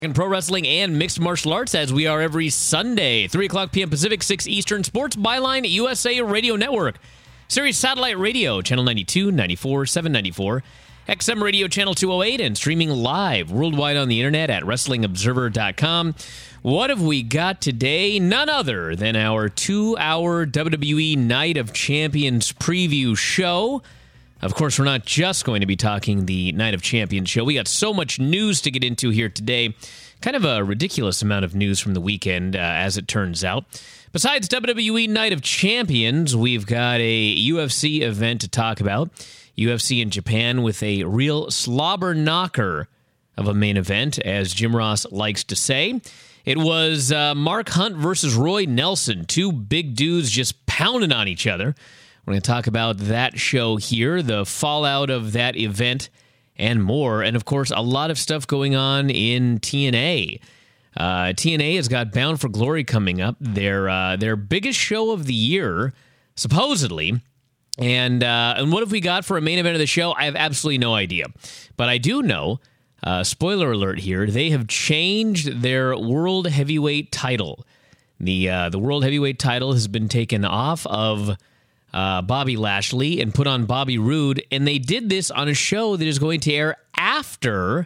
In pro wrestling and mixed martial arts as we are every Sunday, 3 o'clock p.m. Pacific, 6 Eastern, Sports Byline USA Radio Network, Sirius Satellite Radio, Channel 92, 94, 794, XM Radio Channel 208, and streaming live worldwide on the internet at WrestlingObserver.com. What have we got today? None other than our 2-hour WWE Night of Champions preview show. Of course, we're not just going to be talking the Night of Champions show. We got so much news to get into here today. Kind of a ridiculous amount of news from the weekend, as it turns out. Besides WWE Night of Champions, we've got a UFC event to talk about. UFC in Japan with a real slobber knocker of a main event, as Jim Ross likes to say. It was Mark Hunt versus Roy Nelson, two big dudes just pounding on each other. We're going to talk about that show here, the fallout of that event, and more. And, of course, a lot of stuff going on in TNA. TNA has got Bound for Glory coming up, their biggest show of the year, supposedly. And what have we got for a main event of the show? I have absolutely no idea. But I do know, spoiler alert here, they have changed their World Heavyweight title. The World Heavyweight title has been taken off of Bobby Lashley and put on Bobby Roode, and they did this on a show that is going to air after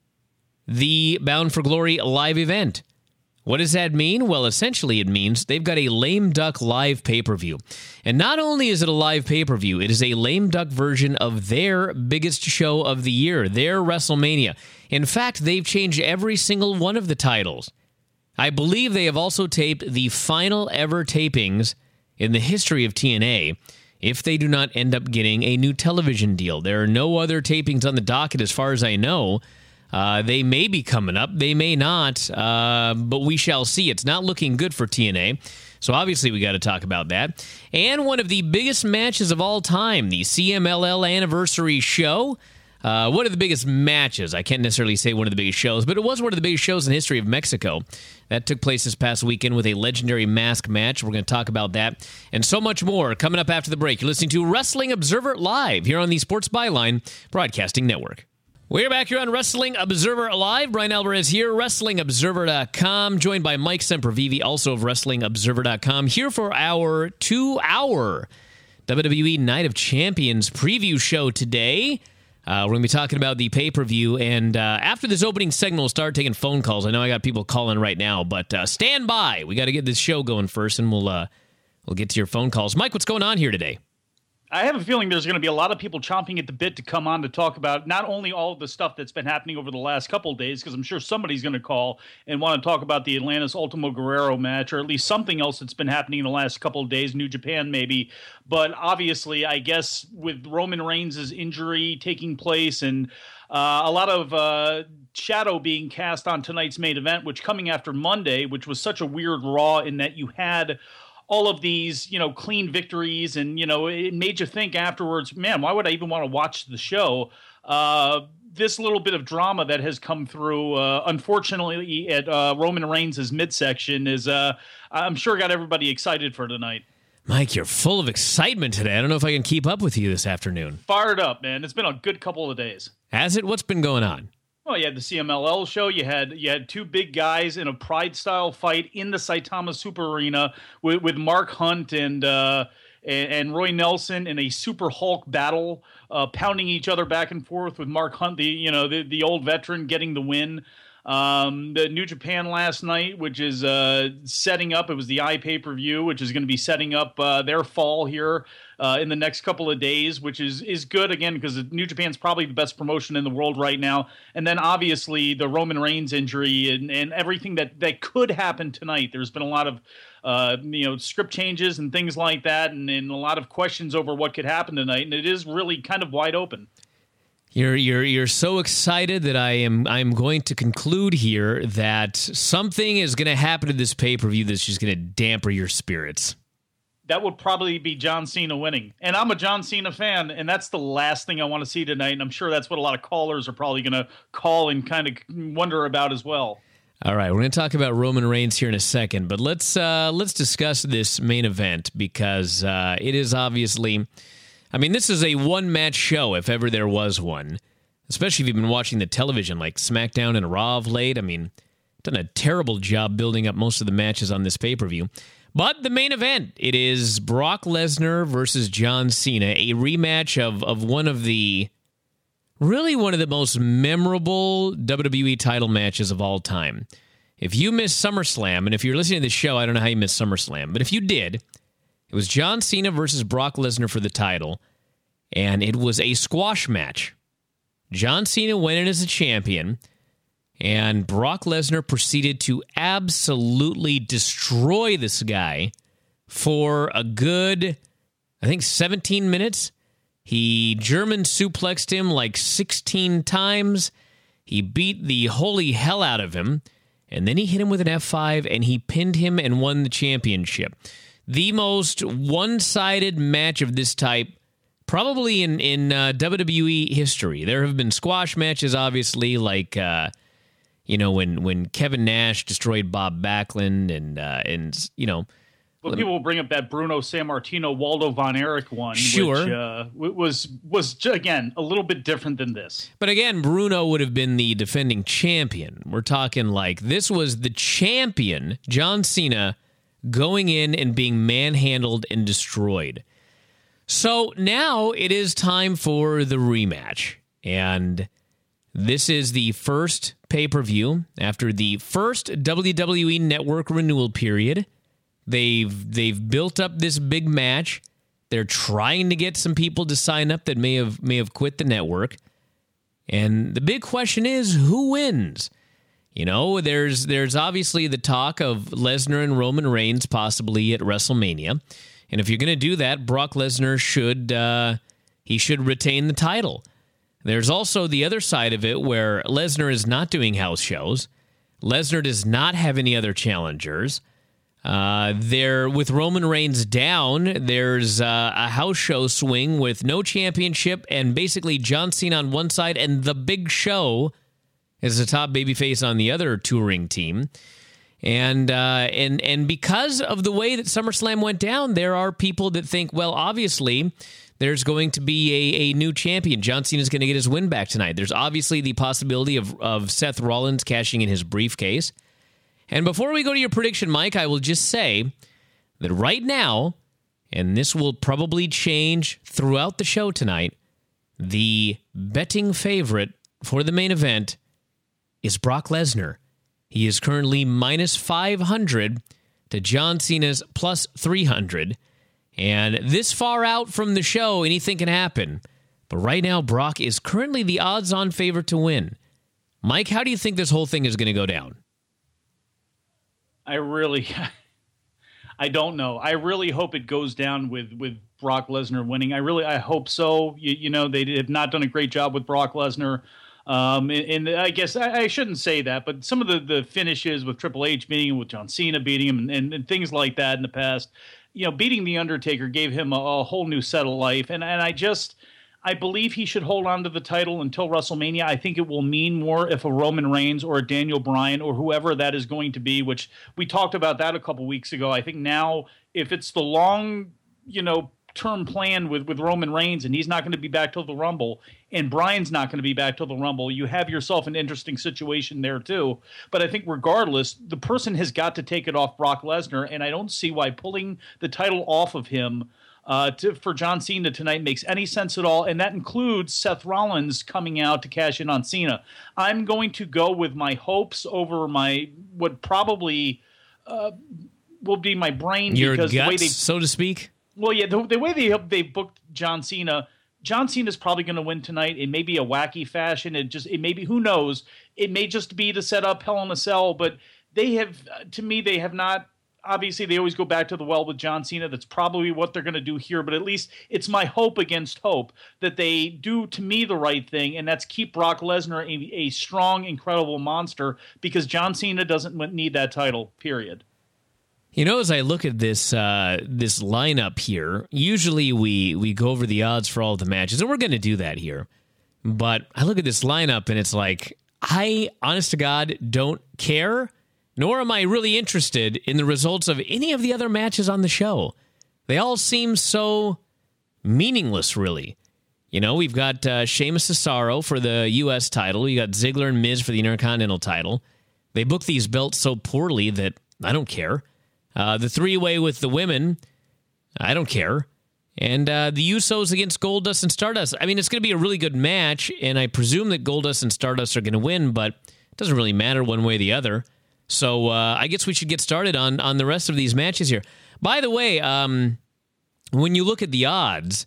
the Bound for Glory live event. What does that mean? Well, essentially it means they've got a Lame Duck live pay-per-view. And not only is it a live pay-per-view, it is a Lame Duck version of their biggest show of the year, their WrestleMania. In fact, they've changed every single one of the titles. I believe they have also taped the final ever tapings in the history of TNA, if they do not end up getting a new television deal. There are no other tapings on the docket as far as I know. They may be coming up. They may not, but we shall see. It's not looking good for TNA, so obviously we got to talk about that. And one of the biggest matches of all time, the CMLL Anniversary Show. One of the biggest matches. I can't necessarily say one of the biggest shows, but it was one of the biggest shows in the history of Mexico. That took place this past weekend with a legendary mask match. We're going to talk about that and so much more coming up after the break. You're listening to Wrestling Observer Live here on the Sports Byline Broadcasting Network. We're back here on Wrestling Observer Live. Brian Alvarez here, WrestlingObserver.com, joined by Mike Sempervive, also of WrestlingObserver.com, here for our 2-hour WWE Night of Champions preview show today. We're going to be talking about the pay-per-view, and after this opening segment, we'll start taking phone calls. I know I got people calling right now, but stand by. We got to get this show going first, and we'll get to your phone calls. Mike, what's going on here today? I have a feeling there's going to be a lot of people chomping at the bit to come on to talk about not only all of the stuff that's been happening over the last couple of days, because I'm sure somebody's going to call and want to talk about the Atlantis Ultimo Guerrero match, or at least something else that's been happening in the last couple of days, New Japan maybe. But obviously, I guess with Roman Reigns' injury taking place and a lot of shadow being cast on tonight's main event, which coming after Monday, which was such a weird Raw in that you had all of these, clean victories, and, it made you think afterwards, man, why would I even want to watch the show? This little bit of drama that has come through, unfortunately, at Roman Reigns' midsection is, I'm sure, got everybody excited for tonight. Mike, you're full of excitement today. I don't know if I can keep up with you this afternoon. Fired up, man. It's been a good couple of days. Has it? What's been going on? Well, you had the CMLL show. You had two big guys in a Pride-style fight in the Saitama Super Arena with Mark Hunt and Roy Nelson in a Super Hulk battle, pounding each other back and forth with Mark Hunt, the old veteran, getting the win. The New Japan last night, which is setting up, it was the iPay-per-view, which is going to be setting up their fall here in the next couple of days, which is good, again, because New Japan's probably the best promotion in the world right now. And then, obviously, the Roman Reigns injury and everything that could happen tonight. There's been a lot of script changes and things like that, and a lot of questions over what could happen tonight, and it is really kind of wide open. You're so excited that I'm going to conclude here that something is going to happen to this pay-per-view that's just going to damper your spirits. That would probably be John Cena winning. And I'm a John Cena fan, and that's the last thing I want to see tonight, and I'm sure that's what a lot of callers are probably going to call and kind of wonder about as well. All right, we're going to talk about Roman Reigns here in a second, but let's discuss this main event, because it is obviously... I mean, this is a one-match show, if ever there was one. especially if you've been watching the television like SmackDown and Raw of late. I mean, done a terrible job building up most of the matches on this pay-per-view. But the main event, it is Brock Lesnar versus John Cena, a rematch of one of the most memorable WWE title matches of all time. If you missed SummerSlam, and if you're listening to this show, I don't know how you missed SummerSlam, but if you did, it was John Cena versus Brock Lesnar for the title, and it was a squash match. John Cena went in as a champion, and Brock Lesnar proceeded to absolutely destroy this guy for a good, I think, 17 minutes. He German suplexed him like 16 times. He beat the holy hell out of him. And then he hit him with an F5, and he pinned him and won the championship. The most one-sided match of this type probably in WWE history. There have been squash matches, obviously, like when Kevin Nash destroyed Bob Backlund, and Well, people will bring up that Bruno Sammartino, Waldo Von Erich one, sure, which was again a little bit different than this. But again, Bruno would have been the defending champion. We're talking like this was the champion, John Cena, going in and being manhandled and destroyed. So now it is time for the rematch, and this is the first pay-per-view after the first WWE Network renewal period. They've built up this big match. They're trying to get some people to sign up that may have quit the network. And the big question is, who wins? There's obviously the talk of Lesnar and Roman Reigns possibly at WrestleMania. And if you're going to do that, Brock Lesnar should retain the title. There's also the other side of it where Lesnar is not doing house shows. Lesnar does not have any other challengers. With Roman Reigns down, there's a house show swing with no championship and basically John Cena on one side and The Big Show as the top babyface on the other touring team. And because of the way that SummerSlam went down, there are people that think, well, obviously, there's going to be a new champion. John Cena's going to get his win back tonight. There's obviously the possibility of Seth Rollins cashing in his briefcase. And before we go to your prediction, Mike, I will just say that right now, and this will probably change throughout the show tonight, the betting favorite for the main event is Brock Lesnar. He is currently minus 500 to John Cena's plus 300. And this far out from the show, anything can happen. But right now, Brock is currently the odds-on favorite to win. Mike, how do you think this whole thing is going to go down? I don't know. I really hope it goes down with Brock Lesnar winning. I hope so. They have not done a great job with Brock Lesnar. And I guess I shouldn't say that, but some of the finishes with Triple H beating him, with John Cena beating him, and things like that in the past, beating The Undertaker gave him a whole new set of life. And I believe he should hold on to the title until WrestleMania. I think it will mean more if a Roman Reigns or a Daniel Bryan or whoever that is going to be, which we talked about that a couple weeks ago. I think now if it's the long, term plan with Roman Reigns and he's not going to be back till the Rumble and Bryan's not going to be back till the Rumble, you have yourself an interesting situation there too. But I think regardless, the person has got to take it off Brock Lesnar, and I don't see why pulling the title off of him for John Cena tonight makes any sense at all, and that includes Seth Rollins coming out to cash in on Cena. I'm going to go with my hopes over what probably will be my brain. Your because guts, the way so to speak? Well, yeah, the way they booked John Cena's probably going to win tonight. It may be a wacky fashion. It may be, who knows? It may just be to set up Hell in a Cell, but they have not. Obviously, they always go back to the well with John Cena. That's probably what they're going to do here. But at least it's my hope against hope that they do, to me, the right thing, and that's keep Brock Lesnar a strong, incredible monster, because John Cena doesn't need that title, period. As I look at this this lineup here, usually we go over the odds for all of the matches, and we're going to do that here. But I look at this lineup, and it's like, I, honest to God, don't care, nor am I really interested in the results of any of the other matches on the show. They all seem so meaningless, really. We've got Sheamus Cesaro for the U.S. title. You got Ziggler and Miz for the Intercontinental title. They book these belts so poorly that I don't care. The three-way with the women, I don't care. And the Usos against Goldust and Stardust. I mean, it's going to be a really good match, and I presume that Goldust and Stardust are going to win, but it doesn't really matter one way or the other. So I guess we should get started on the rest of these matches here. By the way, when you look at the odds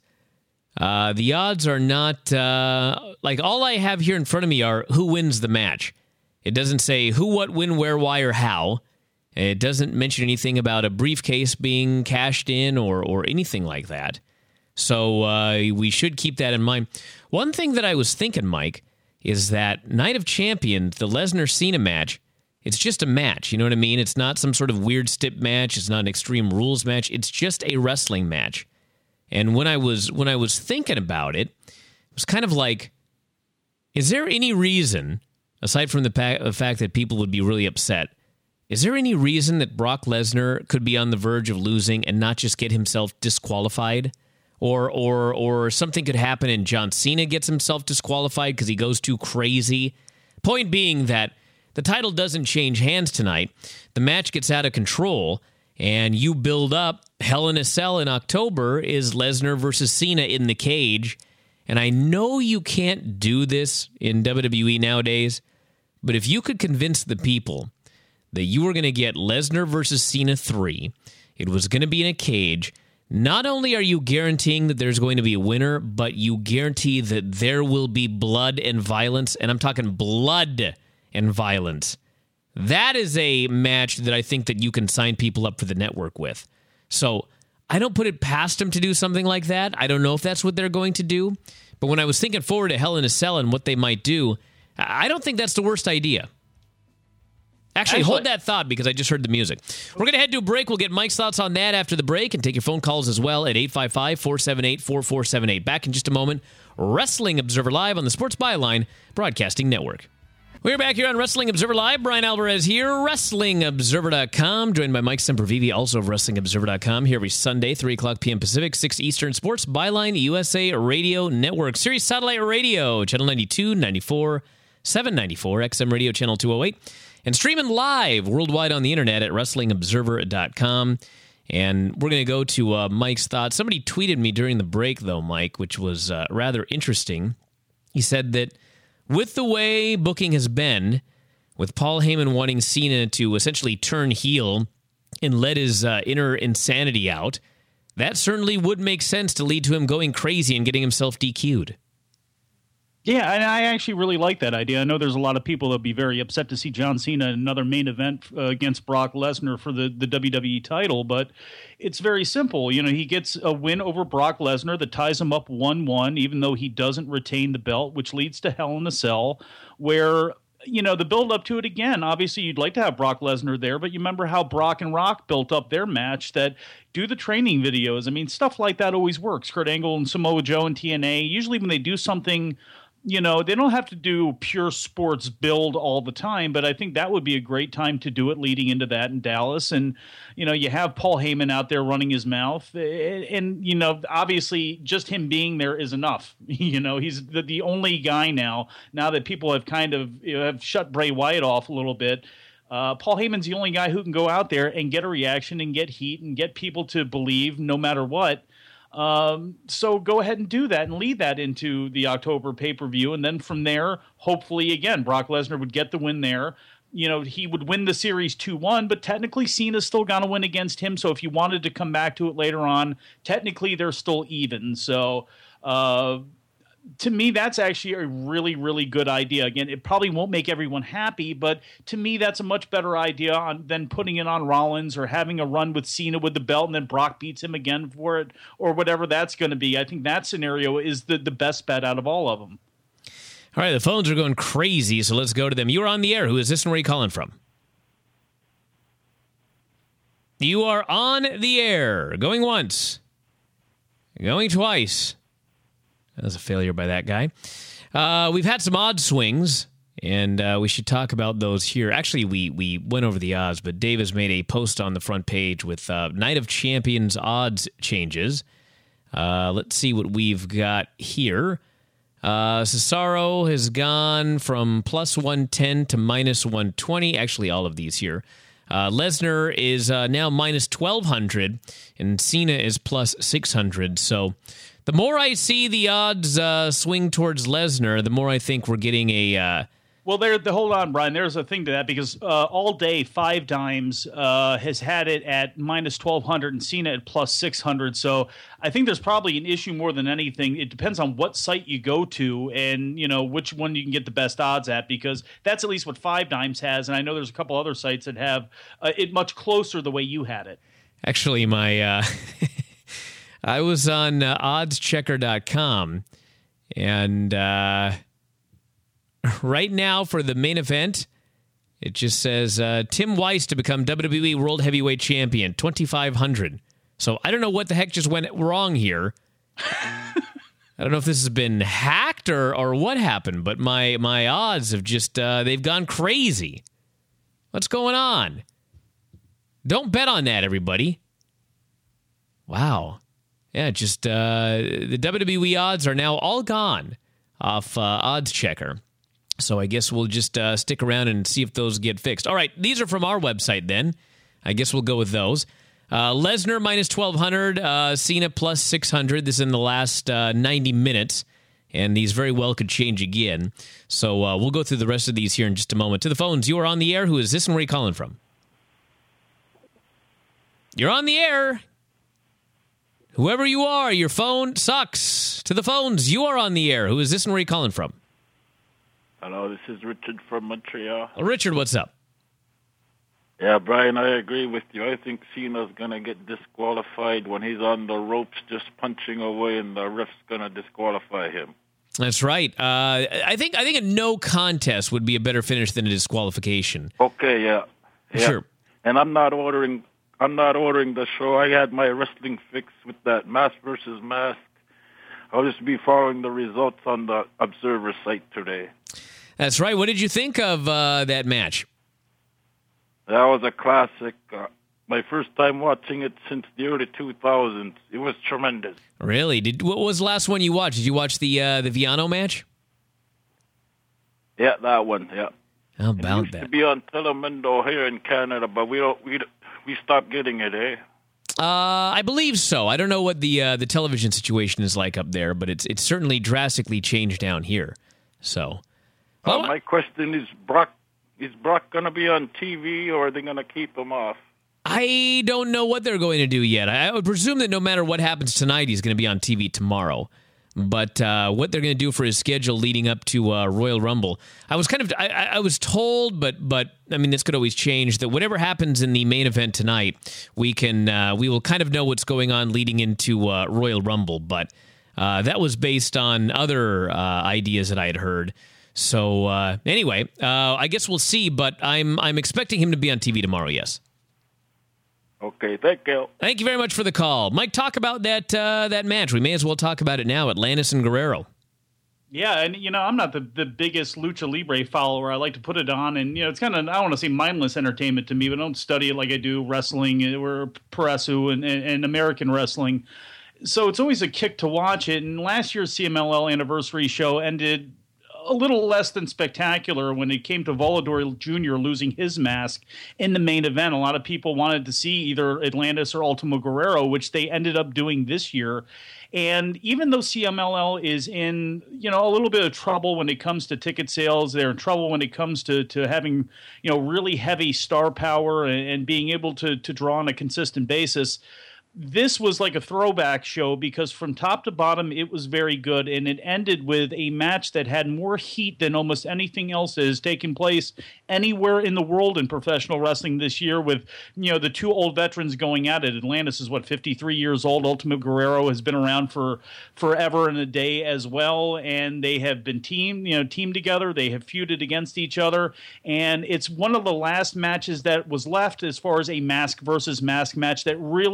are not... all I have here in front of me are who wins the match. It doesn't say who, what, when, where, why, or how. It doesn't mention anything about a briefcase being cashed in or anything like that. So we should keep that in mind. One thing that I was thinking, Mike, is that Night of Champions, the Lesnar-Cena match, it's just a match. You know what I mean? It's not some sort of weird stip match. It's not an Extreme Rules match. It's just a wrestling match. And when I was thinking about it, it was kind of like, is there any reason, aside from the fact that people would be really upset, is there any reason that Brock Lesnar could be on the verge of losing and not just get himself disqualified? Or something could happen and John Cena gets himself disqualified because he goes too crazy? Point being that the title doesn't change hands tonight. The match gets out of control, and you build up Hell in a Cell in October is Lesnar versus Cena in the cage. And I know you can't do this in WWE nowadays, but if you could convince the people that you were going to get Lesnar versus Cena 3, it was going to be in a cage, not only are you guaranteeing that there's going to be a winner, but you guarantee that there will be blood and violence, and I'm talking blood and violence. That is a match that I think that you can sign people up for the network with. So I don't put it past them to do something like that. I don't know if that's what they're going to do. But when I was thinking forward to Hell in a Cell and what they might do, I don't think that's the worst idea. Actually, hold that thought because I just heard the music. We're going to head to a break. We'll get Mike's thoughts on that after the break and take your phone calls as well at 855-478-4478. Back in just a moment. Wrestling Observer Live on the Sports Byline Broadcasting Network. We're back here on Wrestling Observer Live. Brian Alvarez here, WrestlingObserver.com, joined by Mike Sempervive, also of WrestlingObserver.com, here every Sunday, 3 o'clock p.m. Pacific, 6 Eastern, Sports Byline USA Radio Network, Sirius Satellite Radio, Channel 92, 94, 794, XM Radio Channel 208, and streaming live worldwide on the internet at WrestlingObserver.com. And we're going to go to Mike's thoughts. Somebody tweeted me during the break, though, Mike, which was rather interesting. He said that with the way booking has been, with Paul Heyman wanting Cena to essentially turn heel and let his inner insanity out, that certainly would make sense to lead to him going crazy and getting himself DQ'd. Yeah, and I actually really like that idea. I know there's a lot of people that would be very upset to see John Cena in another main event against Brock Lesnar for the WWE title, but it's very simple. You know, he gets a win over Brock Lesnar that ties him up 1-1, even though he doesn't retain the belt, which leads to Hell in a Cell, where, you know, the build up to it again, obviously you'd like to have Brock Lesnar there, but you remember how Brock and Rock built up their match, that do the training videos. I mean, stuff like that always works. Kurt Angle and Samoa Joe and TNA, usually when they do something, you know, they don't have to do pure sports build all the time, but I think that would be a great time to do it leading into that in Dallas. And, you know, you have Paul Heyman out there running his mouth. And, you know, obviously just him being there is enough. You know, he's the only guy now that people have kind of, you know, have shut Bray Wyatt off a little bit. Paul Heyman's the only guy who can go out there and get a reaction and get heat and get people to believe no matter what. So go ahead and do that and lead that into the October pay-per-view. And then from there, hopefully, again, Brock Lesnar would get the win there. You know, he would win the series 2-1, but technically Cena's still going to win against him. So if you wanted to come back to it later on, technically they're still even. So, to me, that's actually a really, really good idea. Again, it probably won't make everyone happy, but to me, that's a much better idea than putting it on Rollins or having a run with Cena with the belt and then Brock beats him again for it or whatever that's going to be. I think that scenario is the best bet out of all of them. All right, the phones are going crazy, so let's go to them. You are on the air. Who is this and where are you calling from? You are on the air. Going once. Going twice. That was a failure by that guy. We've had some odd swings, and we should talk about those here. Actually, we went over the odds, but Dave has made a post on the front page with Night of Champions odds changes. Let's see what we've got here. Cesaro has gone from plus 110 to minus 120. Actually, all of these here. Lesnar is now minus 1,200, and Cena is plus 600. So the more I see the odds swing towards Lesnar, the more I think we're getting a... Well, hold on, Brian. There's a thing to that because all day, Five Dimes has had it at minus 1,200 and Cena at plus 600. So I think there's probably an issue more than anything. It depends on what site you go to and, which one you can get the best odds at, because that's at least what Five Dimes has. And I know there's a couple other sites that have it much closer the way you had it. Actually, my I was on oddschecker.com, and... right now, for the main event, it just says Tim Weiss to become WWE World Heavyweight Champion, 2,500. So I don't know what the heck just went wrong here. I don't know if this has been hacked or what happened, but my odds have just, they've gone crazy. What's going on? Don't bet on that, everybody. Wow. Yeah, just the WWE odds are now all gone off Odds Checker. So I guess we'll just stick around and see if those get fixed. All right, these are from our website then. I guess we'll go with those. Lesnar minus 1,200, Cena plus 600. This is in the last 90 minutes, and these very well could change again. So we'll go through the rest of these here in just a moment. To the phones, you are on the air. Who is this and where are you calling from? You're on the air. Whoever you are, your phone sucks. To the phones, you are on the air. Who is this and where are you calling from? Hello, this is Richard from Montreal. Richard, what's up? Yeah, Brian, I agree with you. I think Cena's going to get disqualified when he's on the ropes just punching away, and the ref's going to disqualify him. That's right. I think a no contest would be a better finish than a disqualification. Okay, yeah. Sure. And I'm not ordering the show. I had my wrestling fix with that mask versus mask. I'll just be following the results on the Observer site today. That's right. What did you think of that match? That was a classic. My first time watching it since the early 2000s. It was tremendous. Really? What was the last one you watched? Did you watch the Viano match? Yeah, that one. Yeah. How about it used that? To be on Telemundo here in Canada, but we stopped getting it, eh? I believe so. I don't know what the television situation is like up there, but it's certainly drastically changed down here. So, my question is, Brock going to be on TV, or are they going to keep him off? I don't know what they're going to do yet. I would presume that no matter what happens tonight, he's going to be on TV tomorrow. But what they're going to do for his schedule leading up to Royal Rumble, I was told, but I mean, this could always change, that whatever happens in the main event tonight, we will kind of know what's going on leading into Royal Rumble. But that was based on other ideas that I had heard. So anyway, I guess we'll see. But I'm expecting him to be on TV tomorrow. Yes. Okay, thank you. Thank you very much for the call. Mike, talk about that match. We may as well talk about it now, Atlantis and Guerrero. Yeah, and, I'm not the biggest Lucha Libre follower. I like to put it on, and, it's kind of, I don't want to say mindless entertainment to me, but I don't study it like I do wrestling or Puresu and American wrestling. So it's always a kick to watch it, and last year's CMLL anniversary show ended a little less than spectacular when it came to Volador Jr. losing his mask in the main event. A lot of people wanted to see either Atlantis or Ultimo Guerrero, which they ended up doing this year. And even though CMLL is in, a little bit of trouble when it comes to ticket sales, they're in trouble when it comes to having, really heavy star power and being able to draw on a consistent basis. This was like a throwback show because from top to bottom, it was very good. And it ended with a match that had more heat than almost anything else that has taken place anywhere in the world in professional wrestling this year, with, the two old veterans going at it. Atlantis is 53 years old. Ultimo Guerrero has been around for forever and a day as well. And they have been teamed together. They have feuded against each other. And it's one of the last matches that was left as far as a mask versus mask match that really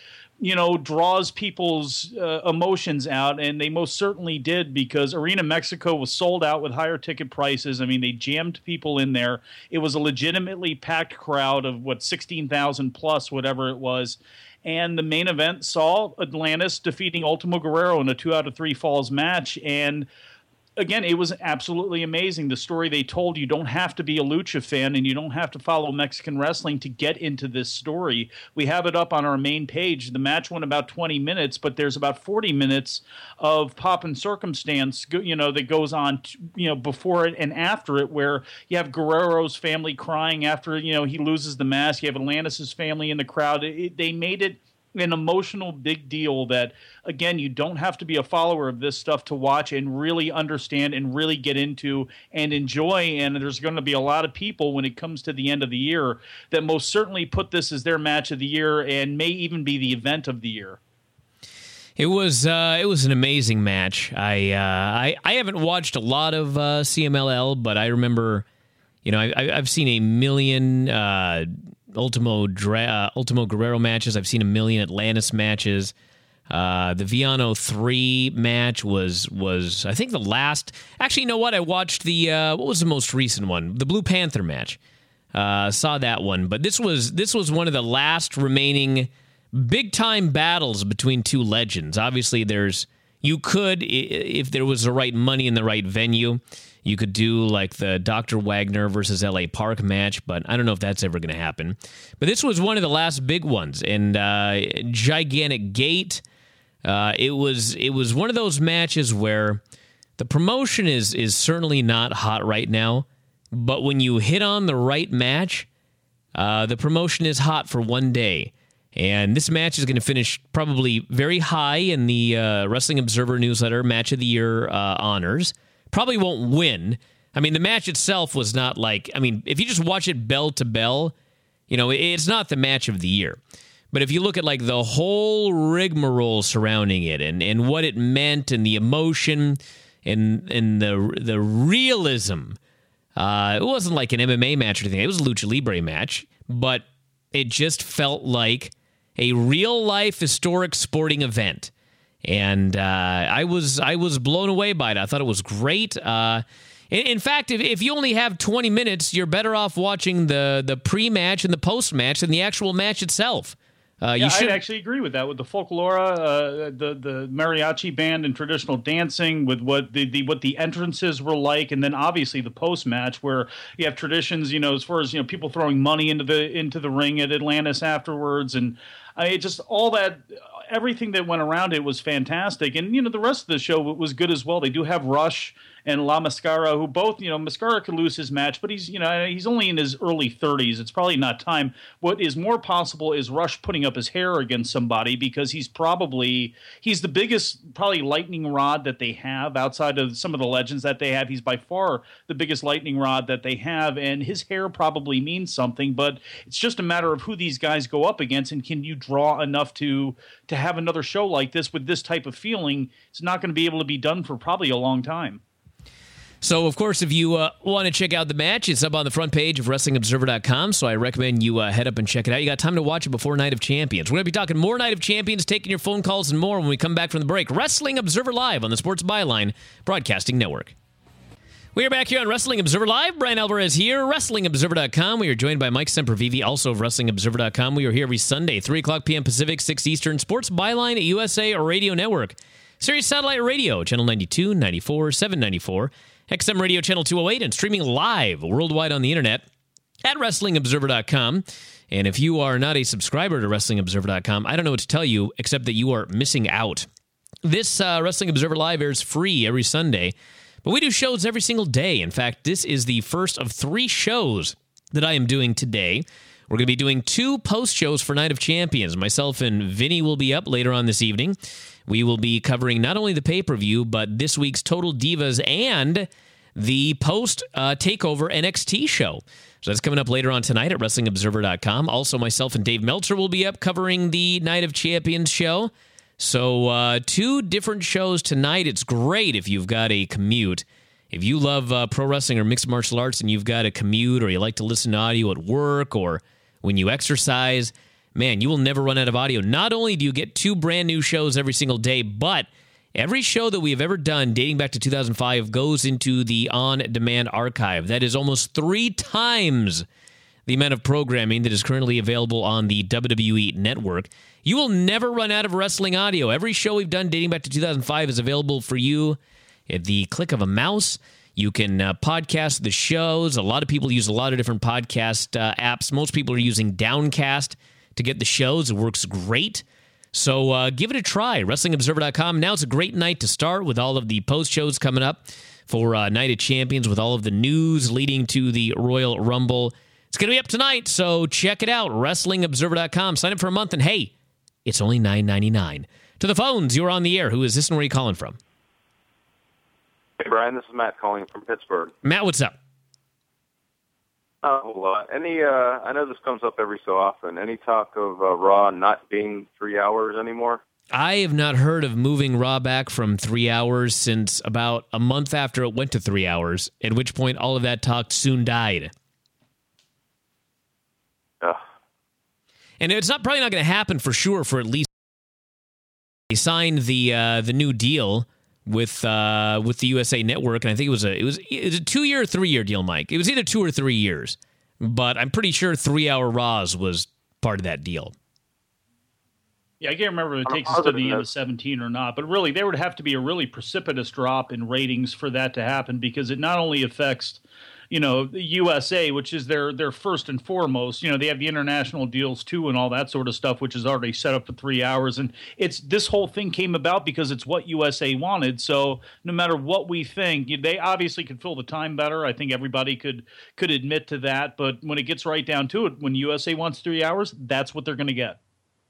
draws people's emotions out, and they most certainly did, because Arena Mexico was sold out with higher ticket prices. I mean, they jammed people in there. It was a legitimately packed crowd of 16,000 plus, whatever it was. And the main event saw Atlantis defeating Ultimo Guerrero in a 2 out of 3 falls match. And again, it was absolutely amazing. The story they told, you don't have to be a lucha fan and you don't have to follow Mexican wrestling to get into this story. We have it up on our main page. The match went about 20 minutes, but there's about 40 minutes of pop and circumstance, that goes on, before it and after it, where you have Guerrero's family crying after, he loses the mask. You have Atlantis' family in the crowd. They made it an emotional big deal that, again, you don't have to be a follower of this stuff to watch and really understand and really get into and enjoy. And there's going to be a lot of people when it comes to the end of the year that most certainly put this as their match of the year and may even be the event of the year. It was an amazing match. I haven't watched a lot of CMLL, but I remember, I've seen a million Ultimo Guerrero matches. I've seen a million Atlantis matches. The Viano 3 match was I think the last. Actually, you know what? I watched the what was the most recent one? The Blue Panther match. Saw that one, but this was one of the last remaining big time battles between two legends. Obviously, you could, if there was the right money in the right venue, you could do like the Dr. Wagner versus LA Park match, but I don't know if that's ever going to happen. But this was one of the last big ones, and Gigantic Gate. It was one of those matches where the promotion is certainly not hot right now, but when you hit on the right match, the promotion is hot for one day. And this match is going to finish probably very high in the Wrestling Observer newsletter Match of the Year honors. Probably won't win. I mean, the match itself was not like... I mean, if you just watch it bell to bell, it's not the match of the year. But if you look at like the whole rigmarole surrounding it and what it meant and the emotion and the realism, it wasn't like an MMA match or anything. It was a Lucha Libre match, but it just felt like a real-life historic sporting event. And I was blown away by it. I thought it was great. In fact, if you only have 20 minutes, you're better off watching the pre-match and the post-match than the actual match itself. I'd actually agree with that. With the folklore, the mariachi band and traditional dancing, with what the entrances were like, and then obviously the post match where you have traditions. As far as people throwing money into the ring at Atlantis afterwards, and just all that. Everything that went around it was fantastic. And, the rest of the show was good as well. They do have Rush and La Mascara, who both, Mascara could lose his match, but he's only in his early 30s. It's probably not time. What is more possible is Rush putting up his hair against somebody, because he's the biggest, probably lightning rod that they have outside of some of the legends that they have. He's by far the biggest lightning rod that they have, and his hair probably means something, but it's just a matter of who these guys go up against, and can you draw enough to have another show like this with this type of feeling. It's not going to be able to be done for probably a long time. So, of course, if you want to check out the match, it's up on the front page of WrestlingObserver.com, so I recommend you head up and check it out. You got time to watch it before Night of Champions. We're going to be talking more Night of Champions, taking your phone calls and more when we come back from the break. Wrestling Observer Live on the Sports Byline Broadcasting Network. We are back here on Wrestling Observer Live. Brian Alvarez here, WrestlingObserver.com. We are joined by Mike Sempervive, also of WrestlingObserver.com. We are here every Sunday, 3 o'clock p.m. Pacific, 6 Eastern, Sports Byline at USA Radio Network. Sirius Satellite Radio, Channel 92, 94, 794, XM Radio Channel 208, and streaming live worldwide on the internet at WrestlingObserver.com. And if you are not a subscriber to WrestlingObserver.com, I don't know what to tell you, except that you are missing out. This Wrestling Observer Live airs free every Sunday, but we do shows every single day. In fact, this is the first of 3 shows that I am doing today. We're going to be doing 2 post shows for Night of Champions. Myself and Vinny will be up later on this evening. We will be covering not only the pay-per-view, but this week's Total Divas and the post-takeover NXT show. So that's coming up later on tonight at WrestlingObserver.com. Also, myself and Dave Meltzer will be up covering the Night of Champions show. So 2 different shows tonight. It's great if you've got a commute. If you love pro wrestling or mixed martial arts and you've got a commute, or you like to listen to audio at work or when you exercise, man, you will never run out of audio. Not only do you get 2 brand new shows every single day, but every show that we have ever done dating back to 2005 goes into the on-demand archive. That is almost 3 times the amount of programming that is currently available on the WWE Network. You will never run out of wrestling audio. Every show we've done dating back to 2005 is available for you at the click of a mouse. You can podcast the shows. A lot of people use a lot of different podcast apps. Most people are using Downcast to get the shows. It works great. So give it a try. WrestlingObserver.com. Now it's a great night to start with all of the post shows coming up for Night of Champions, with all of the news leading to the Royal Rumble. It's going to be up tonight, so check it out. WrestlingObserver.com. Sign up for a month, and hey, it's only $9.99. To the phones, you're on the air. Who is this and where are you calling from? Hey, Brian, this is Matt calling from Pittsburgh. Matt, what's up? A whole lot. I know this comes up every so often. Any talk of Raw not being 3 hours anymore? I have not heard of moving Raw back from 3 hours since about a month after it went to 3 hours, at which point all of that talk soon died. And it's probably not going to happen for sure for at least. They signed the new deal with the USA Network, and I think it was a 2-year or 3-year deal, Mike. It was either 2 or 3 years, but I'm pretty sure 3-hour Raws was part of that deal. Yeah, I can't remember if it takes us to the end of 17 or not, but really there would have to be a really precipitous drop in ratings for that to happen, because it not only affects, the USA, which is their first and foremost. They have the international deals too and all that sort of stuff, which is already set up for 3 hours. And this whole thing came about because it's what USA wanted. So no matter what we think, they obviously could fill the time better. I think everybody could admit to that. But when it gets right down to it, when USA wants 3 hours, that's what they're going to get.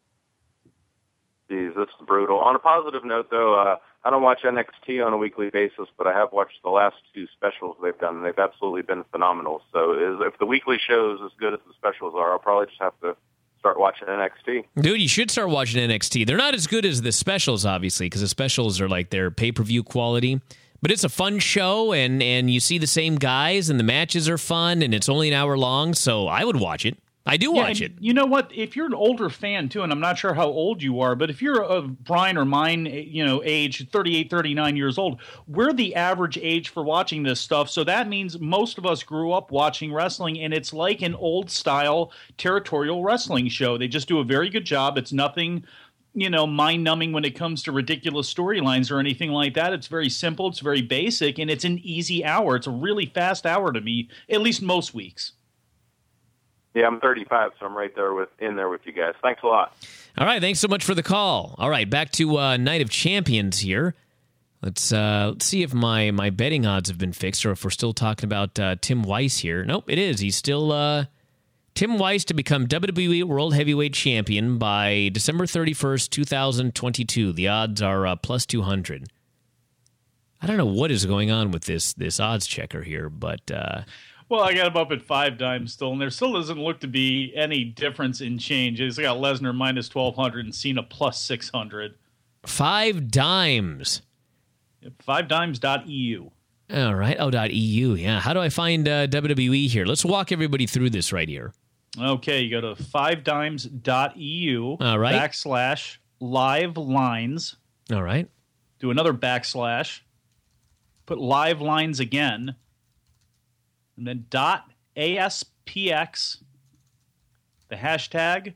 Jeez, that's brutal. On a positive note, though, I don't watch NXT on a weekly basis, but I have watched the last 2 specials they've done, and they've absolutely been phenomenal. So if the weekly show is as good as the specials are, I'll probably just have to start watching NXT. Dude, you should start watching NXT. They're not as good as the specials, obviously, because the specials are like their pay-per-view quality. But it's a fun show, and you see the same guys, and the matches are fun, and it's only an hour long, so I would watch it. I do watch it. You know what? If you're an older fan, too, and I'm not sure how old you are, but if you're of Brian or mine, age 38, 39 years old, we're the average age for watching this stuff. So that means most of us grew up watching wrestling, and it's like an old-style territorial wrestling show. They just do a very good job. It's nothing, mind-numbing when it comes to ridiculous storylines or anything like that. It's very simple. It's very basic, and it's an easy hour. It's a really fast hour to me, at least most weeks. Yeah, I'm 35, so I'm right there in there with you guys. Thanks a lot. All right, thanks so much for the call. All right, back to Night of Champions here. Let's see if my betting odds have been fixed, or if we're still talking about Tim Weiss here. Nope, it is. He's still Tim Weiss to become WWE World Heavyweight Champion by December 31st, 2022. The odds are plus 200. I don't know what is going on with this odds checker here, but... Well, I got him up at 5 dimes still, and there still doesn't look to be any difference in change. It's got Lesnar minus 1,200 and Cena plus 600. 5 dimes. 5dimes.eu. All right. Oh, .eu. Yeah. How do I find WWE here? Let's walk everybody through this right here. Okay. You go to 5dimes.eu. All right. /live lines. All right. Do another /. Put live lines again. And then .aspx, the hashtag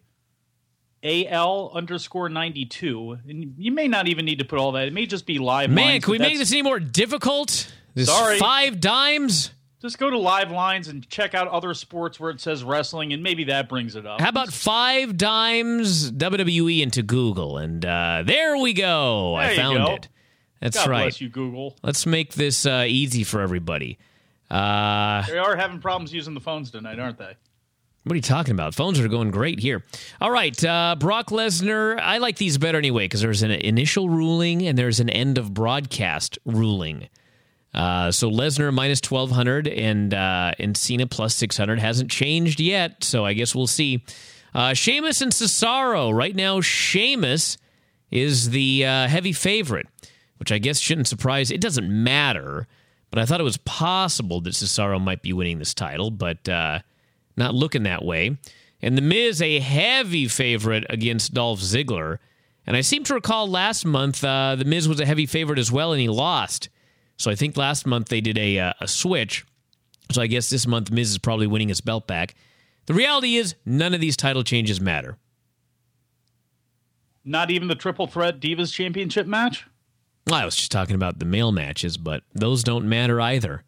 AL_92. And you may not even need to put all that. It may just be live lines. Man, can we make this any more difficult? Sorry. 5 dimes? Just go to live lines and check out other sports where it says wrestling, and maybe that brings it up. How about 5 dimes WWE into Google? And there we go. I found it. That's God right. bless you, Google. Let's make this easy for everybody. They are having problems using the phones tonight, aren't they? What are you talking about? Phones are going great here. All right, Brock Lesnar. I like these better anyway because there's an initial ruling and there's an end of broadcast ruling. So Lesnar minus 1,200 and Cena plus 600 hasn't changed yet. So I guess we'll see. Sheamus and Cesaro. Right now, Sheamus is the heavy favorite, which I guess shouldn't surprise. It doesn't matter. But I thought it was possible that Cesaro might be winning this title, but not looking that way. And The Miz, a heavy favorite against Dolph Ziggler. And I seem to recall last month, The Miz was a heavy favorite as well, and he lost. So I think last month they did a switch. So I guess this month Miz is probably winning his belt back. The reality is none of these title changes matter. Not even the Triple Threat Divas Championship match? Well, I was just talking about the male matches, but those don't matter either.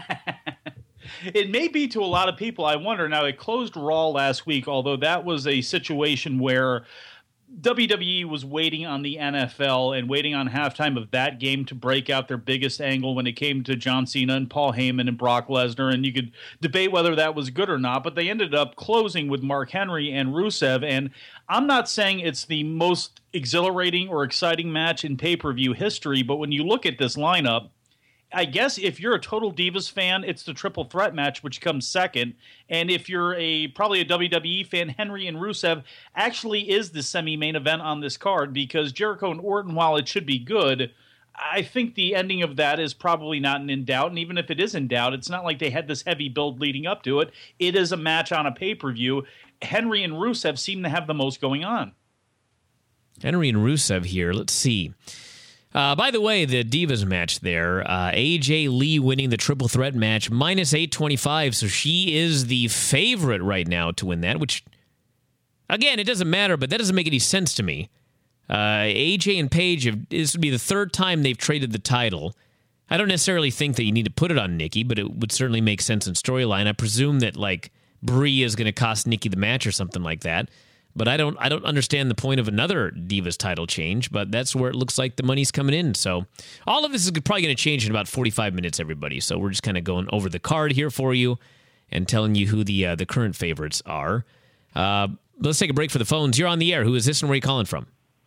It may be to a lot of people. I wonder. Now, it closed Raw last week, although that was a situation where WWE was waiting on the NFL and waiting on halftime of that game to break out their biggest angle when it came to John Cena and Paul Heyman and Brock Lesnar. And you could debate whether that was good or not, but they ended up closing with Mark Henry and Rusev. And I'm not saying it's the most exhilarating or exciting match in pay-per-view history, but when you look at this lineup, I guess if you're a total Divas fan, it's the Triple Threat match, which comes second. And if you're probably a WWE fan, Henry and Rusev actually is the semi-main event on this card, because Jericho and Orton, while it should be good, I think the ending of that is probably not in doubt. And even if it is in doubt, it's not like they had this heavy build leading up to it. It is a match on a pay-per-view. Henry and Rusev seem to have the most going on. Henry and Rusev here. Let's see. By the way, the Divas match there, AJ Lee winning the Triple Threat match, minus 825, so she is the favorite right now to win that, which, again, it doesn't matter, but that doesn't make any sense to me. AJ and Paige, this would be the third time they've traded the title. I don't necessarily think that you need to put it on Nikki, but it would certainly make sense in storyline. I presume that, like, Brie is going to cost Nikki the match or something like that. But I don't understand the point of another Divas title change, but that's where it looks like the money's coming in. So all of this is probably going to change in about 45 minutes, everybody. So we're just kind of going over the card here for you and telling you who the current favorites are. Let's take a break for the phones. You're on the air. Who is this and where are you calling from?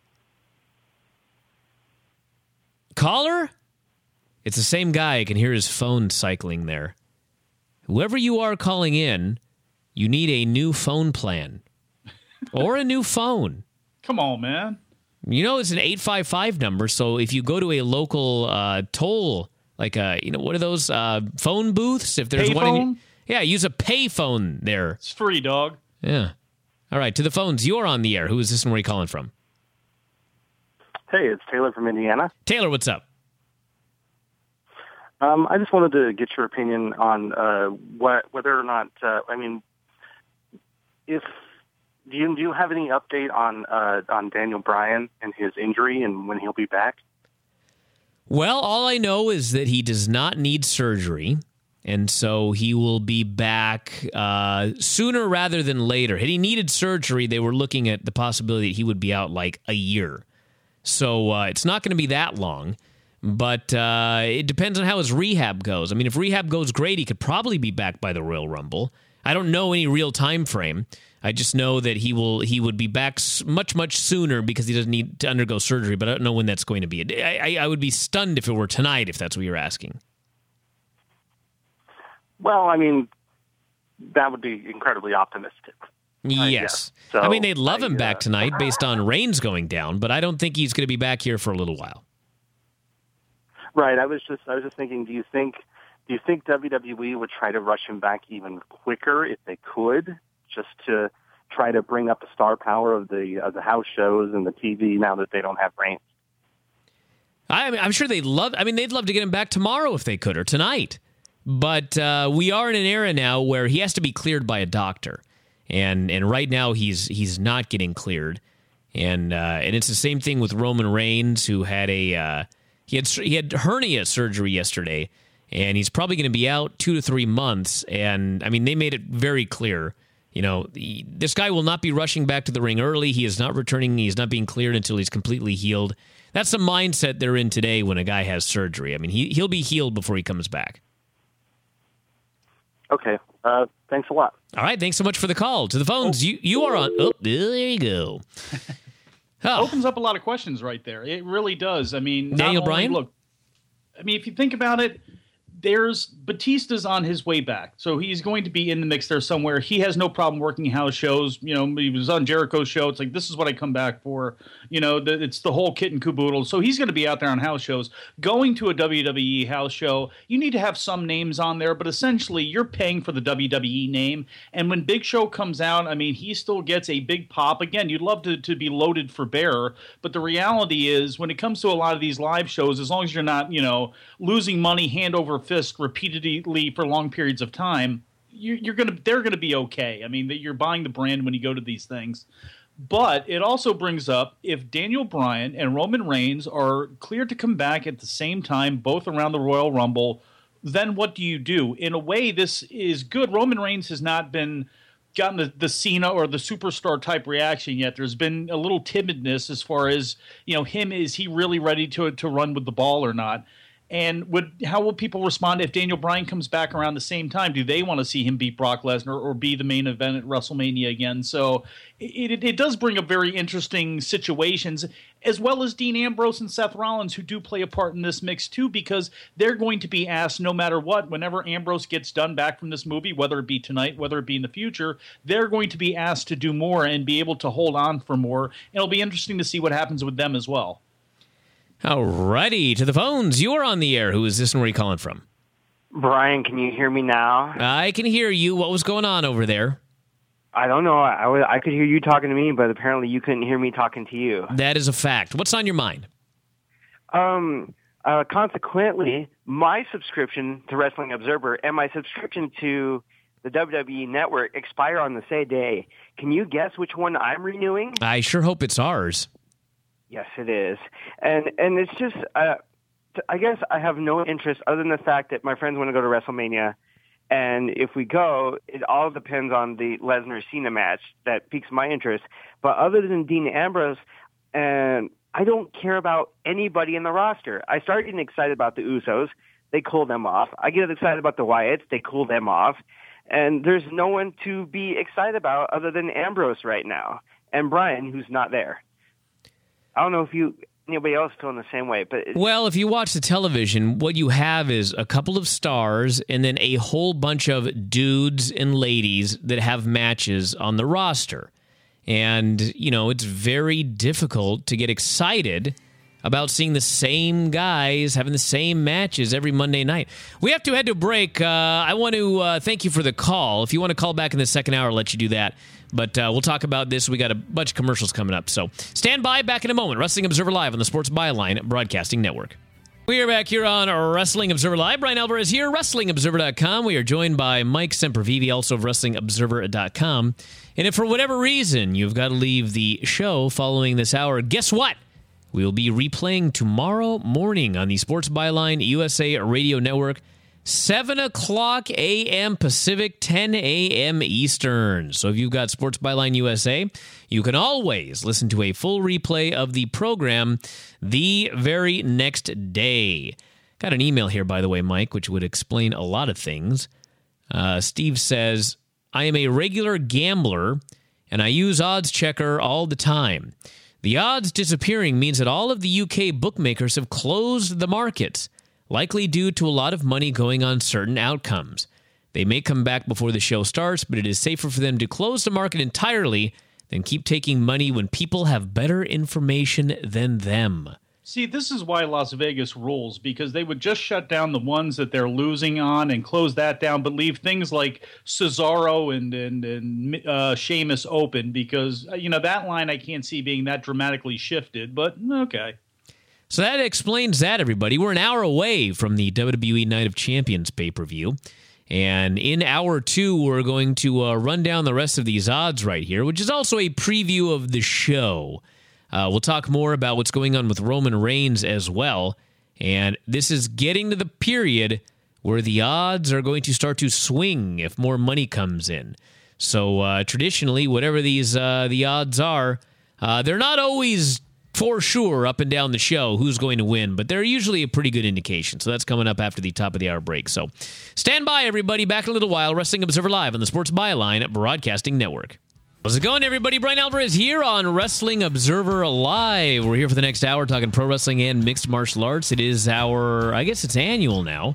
Caller? It's the same guy. I can hear his phone cycling there. Whoever you are calling in, you need a new phone plan. Or a new phone. Come on, man. You know, it's an 855 number, so if you go to a local toll, like, what are those phone booths? If there's one, yeah, use a pay phone there. It's free, dog. Yeah. All right, to the phones. You're on the air. Who is this and where are you calling from? Hey, it's Taylor from Indiana. Taylor, what's up? I just wanted to get your opinion on whether or not, do you have any update on Daniel Bryan and his injury and when he'll be back? Well, all I know is that he does not need surgery, and so he will be back sooner rather than later. Had he needed surgery, they were looking at the possibility that he would be out like a year. So it's not going to be that long, but it depends on how his rehab goes. I mean, if rehab goes great, he could probably be back by the Royal Rumble. I don't know any real time frame. I just know that he would be back much sooner because he doesn't need to undergo surgery, but I don't know when that's going to be. I would be stunned if it were tonight, if that's what you're asking. Well, I mean, that would be incredibly optimistic. Yes. So, I mean, they'd love him back tonight based on Reigns going down, but I don't think he's going to be back here for a little while. Right. I was just thinking, do you think WWE would try to rush him back even quicker if they could, just to try to bring up the star power of the house shows and the TV now that they don't have Reigns? I'm sure they'd love to get him back tomorrow if they could, or tonight. But we are in an era now where he has to be cleared by a doctor, and right now he's not getting cleared, and it's the same thing with Roman Reigns, who had he had hernia surgery yesterday, and he's probably going to be out 2 to 3 months. And I mean, they made it very clear. You know, this guy will not be rushing back to the ring early. He is not returning. He's not being cleared until he's completely healed. That's the mindset they're in today when a guy has surgery. I mean, he'll be healed before he comes back. Okay. Thanks a lot. All right. Thanks so much for the call. To the phones, you are on. Oh, there you go. Opens up a lot of questions right there. It really does. I mean, Daniel Bryan? Look, I mean, if you think about it, there's Batista's on his way back, so he's going to be in the mix there somewhere. He has no problem working house shows. You know, he was on Jericho's show. It's like, this is what I come back for. You know, it's the whole kit and caboodle. So he's going to be out there on house shows. Going to a WWE house show, you need to have some names on there, but essentially you're paying for the WWE name. And when Big Show comes out, I mean, he still gets a big pop. Again, you'd love to be loaded for bear, but the reality is when it comes to a lot of these live shows, as long as you're not, you know, losing money hand over fist repeatedly for long periods of time, they're gonna be okay. I mean, you're buying the brand when you go to these things. But it also brings up, if Daniel Bryan and Roman Reigns are cleared to come back at the same time, both around the Royal Rumble, then what do you do? In a way, this is good. Roman Reigns has not gotten the Cena or the superstar type reaction yet. There's been a little timidness as far as, you know, is he really ready to run with the ball or not? And how will people respond if Daniel Bryan comes back around the same time? Do they want to see him beat Brock Lesnar or be the main event at WrestleMania again? So it does bring up very interesting situations, as well as Dean Ambrose and Seth Rollins, who do play a part in this mix too, because they're going to be asked no matter what, whenever Ambrose gets done back from this movie, whether it be tonight, whether it be in the future, they're going to be asked to do more and be able to hold on for more. And it'll be interesting to see what happens with them as well. Alrighty, to the phones. You are on the air. Who is this and where are you calling from? Brian, can you hear me now? I can hear you. What was going on over there? I don't know. I could hear you talking to me, but apparently you couldn't hear me talking to you. That is a fact. What's on your mind? Consequently, my subscription to Wrestling Observer and my subscription to the WWE Network expire on the same day. Can you guess which one I'm renewing? I sure hope it's ours. Yes, it is. And it's just, I guess I have no interest other than the fact that my friends want to go to WrestleMania. And if we go, it all depends on the Lesnar-Cena match that piques my interest. But other than Dean Ambrose, and I don't care about anybody in the roster. I started getting excited about the Usos. They cool them off. I get excited about the Wyatts. They cool them off. And there's no one to be excited about other than Ambrose right now. And Bryan, who's not there. I don't know if anybody else feeling the same way, but well, if you watch the television, what you have is a couple of stars and then a whole bunch of dudes and ladies that have matches on the roster. And, you know, it's very difficult to get excited about seeing the same guys having the same matches every Monday night. We have to head to a break. I want to thank you for the call. If you want to call back in the second hour, I'll let you do that. But we'll talk about this. We got a bunch of commercials coming up. So stand by, back in a moment. Wrestling Observer Live on the Sports Byline Broadcasting Network. We are back here on Wrestling Observer Live. Brian Alvarez here, WrestlingObserver.com. We are joined by Mike Sempervive, also of WrestlingObserver.com. And if for whatever reason you've got to leave the show following this hour, guess what? We will be replaying tomorrow morning on the Sports Byline USA Radio Network, 7 o'clock a.m. Pacific, 10 a.m. Eastern. So if you've got Sports Byline USA, you can always listen to a full replay of the program the very next day. Got an email here, by the way, Mike, which would explain a lot of things. Steve says, I am a regular gambler, and I use Odds Checker all the time. The odds disappearing means that all of the UK bookmakers have closed the markets, likely due to a lot of money going on certain outcomes. They may come back before the show starts, but it is safer for them to close the market entirely than keep taking money when people have better information than them. See, this is why Las Vegas rules, because they would just shut down the ones that they're losing on and close that down, but leave things like Cesaro and Sheamus open because, you know, that line I can't see being that dramatically shifted, but okay. So that explains that, everybody. We're an hour away from the WWE Night of Champions pay-per-view. And in hour 2, we're going to run down the rest of these odds right here, which is also a preview of the show. We'll talk more about what's going on with Roman Reigns as well. And this is getting to the period where the odds are going to start to swing if more money comes in. So traditionally, whatever the odds are, they're not always for sure up and down the show who's going to win, but they're usually a pretty good indication. So that's coming up after the top of the hour break. So stand by, everybody. Back in a little while. Wrestling Observer Live on the Sports Byline Broadcasting Network. How's it going, everybody? Brian Alvarez here on Wrestling Observer Live. We're here for the next hour talking pro wrestling and mixed martial arts. It is our, I guess it's annual now,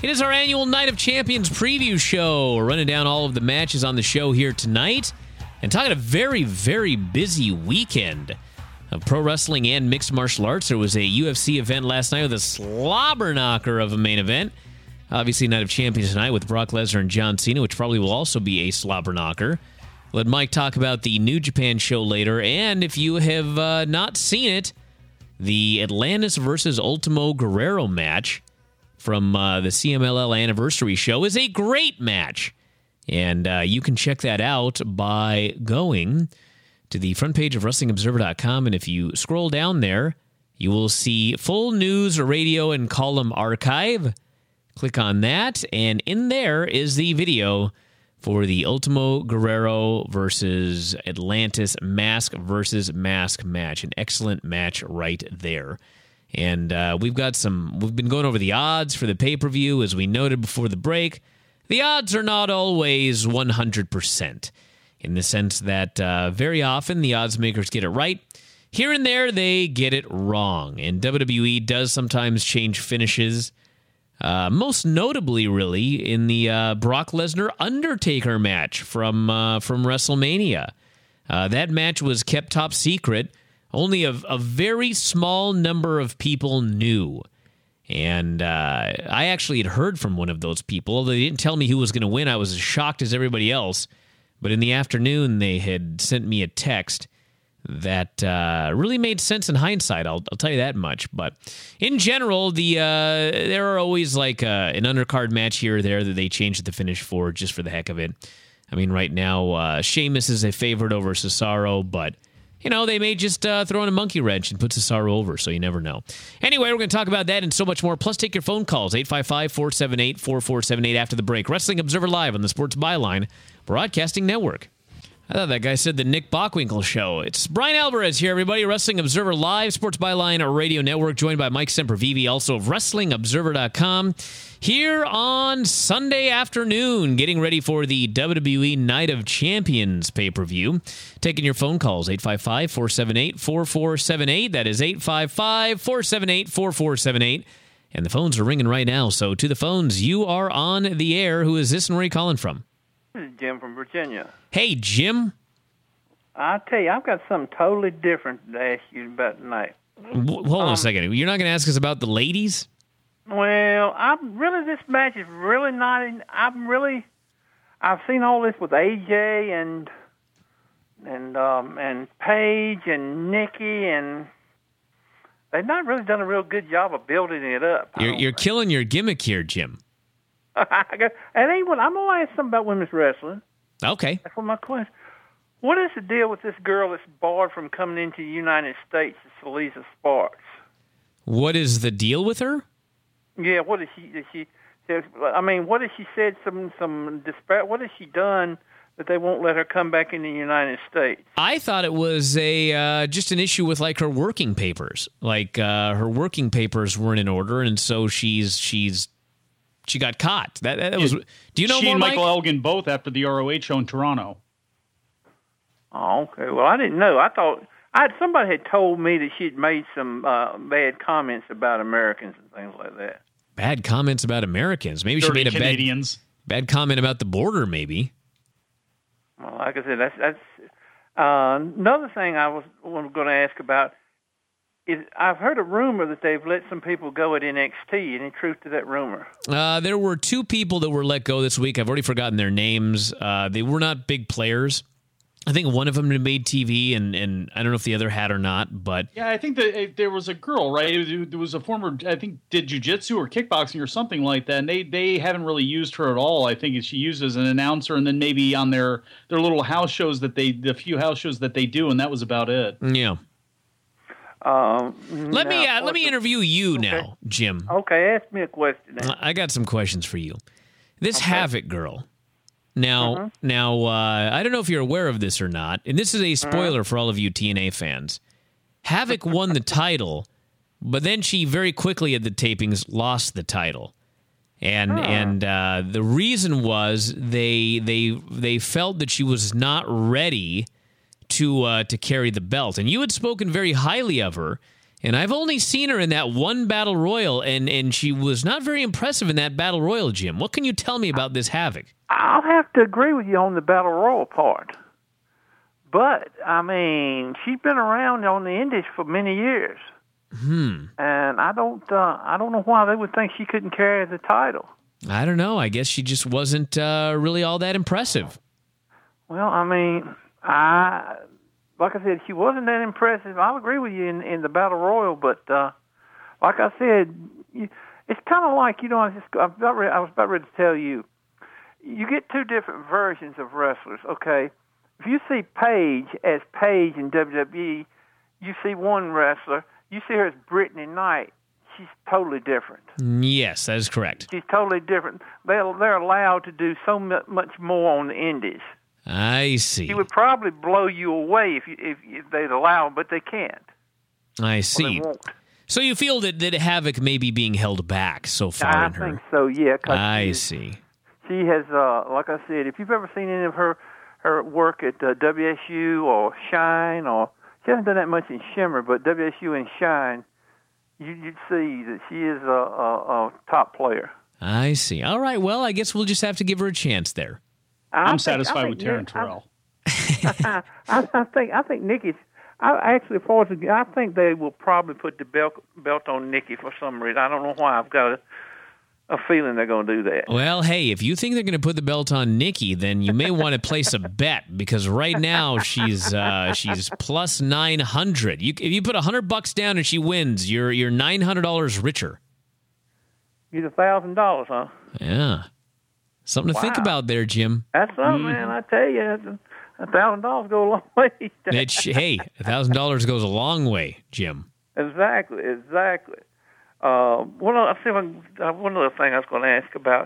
It is our annual Night of Champions preview show. We're running down all of the matches on the show here tonight and talking a very, very busy weekend of pro wrestling and mixed martial arts. There was a UFC event last night with a slobber knocker of a main event. Obviously, Night of Champions tonight with Brock Lesnar and John Cena, which probably will also be a slobber knocker. Let Mike talk about the New Japan show later. And if you have not seen it, the Atlantis versus Ultimo Guerrero match from the CMLL anniversary show is a great match. And you can check that out by going to the front page of WrestlingObserver.com. And if you scroll down there, you will see full news, radio, and column archive. Click on that, and in there is the video for the Ultimo Guerrero versus Atlantis mask versus mask match. An excellent match right there. And we've been going over the odds for the pay-per-view, as we noted before the break. The odds are not always 100%, in the sense that very often the odds makers get it right. Here and there, they get it wrong. And WWE does sometimes change finishes, most notably, really, in the Brock Lesnar-Undertaker match from WrestleMania. That match was kept top secret. Only a very small number of people knew. And I actually had heard from one of those people. Although they didn't tell me who was going to win, I was as shocked as everybody else. But in the afternoon, they had sent me a text that really made sense in hindsight. I'll tell you that much. But in general, there are always like an undercard match here or there that they change the finish for just for the heck of it. I mean, right now, Sheamus is a favorite over Cesaro, but you know, they may just throw in a monkey wrench and put Cesaro over, so you never know. Anyway, we're going to talk about that and so much more. Plus, take your phone calls, 855-478-4478 after the break. Wrestling Observer Live on the Sports Byline Broadcasting Network. I thought that guy said the Nick Bockwinkel Show. It's Brian Alvarez here, everybody. Wrestling Observer Live, Sports Byline Radio Network, joined by Mike Sempervive, also of WrestlingObserver.com. Here on Sunday afternoon, getting ready for the WWE Night of Champions pay-per-view. Taking your phone calls, 855-478-4478. That is 855-478-4478. And the phones are ringing right now, so to the phones, you are on the air. Who is this and where are you calling from? This is Jim from Virginia. Hey, Jim. I'll tell you, I've got something totally different to ask you about tonight. Hold on a second. You're not going to ask us about the ladies? Well, this match is really not. I've seen all this with AJ and Paige and Nikki, and they've not really done a real good job of building it up. You're killing your gimmick here, Jim. I'm gonna ask something about women's wrestling. Okay. That's what my question. What is the deal with this girl that's barred from coming into the United States, Lisa Sparks? What is the deal with her? Yeah, what is she? What has she said? What has she done that they won't let her come back in the United States? I thought it was just an issue with like her working papers. Like her working papers weren't in order, and so she got caught. That was. Do you know she more, and Mike? Michael Elgin both after the ROH show in Toronto. Oh, okay. Well, I didn't know. I thought somebody had told me that she'd made some bad comments about Americans and things like that. Bad comments about Americans. Maybe Dirty she made a Canadians. bad comment about the border. Maybe. Well, like I said, that's another thing I was going to ask about. I've heard a rumor that they've let some people go at NXT. Any truth to that rumor? There were two people that were let go this week. I've already forgotten their names. They were not big players. I think one of them had made TV, and I don't know if the other had or not. But yeah, I think that there was a girl, right? There was a former, I think, did jiu-jitsu or kickboxing or something like that, and they haven't really used her at all. I think she used as an announcer, and then maybe on their little house shows the few house shows that they do, and that was about it. Yeah. Let me interview you now, Jim. Okay, ask me a question. I got some questions for you. This Havoc girl. Now, I don't know if you're aware of this or not, and this is a spoiler for all of you TNA fans. Havoc won the title, but then she very quickly at the tapings lost the title, and the reason was they felt that she was not ready to carry the belt, and you had spoken very highly of her, And I've only seen her in that one Battle Royal, and she was not very impressive in that Battle Royal, Jim. What can you tell me about this Havoc? I'll have to agree with you on the Battle Royal part. But, I mean, she's been around on the Indies for many years. And I don't know why they would think she couldn't carry the title. I don't know. I guess she just wasn't really all that impressive. Well, I mean, like I said, she wasn't that impressive. I'll agree with you in the Battle Royal, but like I said, it's kind of like, I was about ready to tell you, you get two different versions of wrestlers, okay? If you see Paige as Paige in WWE, you see one wrestler. You see her as Brittany Knight. She's totally different. Yes, that is correct. She's totally different. They're allowed to do so much more on the Indies. I see. She would probably blow you away if they'd allow them, but they can't. I see. Well, they won't. So you feel that Havoc may be being held back so far in her? I think so, yeah. I see. She has, like I said, if you've ever seen any of her work at WSU or Shine, or she hasn't done that much in Shimmer, but WSU and Shine, you'd see that she is a top player. I see. All right, well, I guess we'll just have to give her a chance there. I'm satisfied with Taryn Terrell. I think Nikki's. I think they will probably put the belt on Nikki for some reason. I don't know why. I've got a feeling they're going to do that. Well, hey, if you think they're going to put the belt on Nikki, then you may want to place a bet, because right now she's plus 900. If you put $100 down and she wins, you're $900 richer. Get $1,000, huh? Yeah, something to think about there, Jim. That's something, man. I tell you, $1,000 go a long way. Hey, $1,000 goes a long way, Jim. Exactly. One other thing I was going to ask about,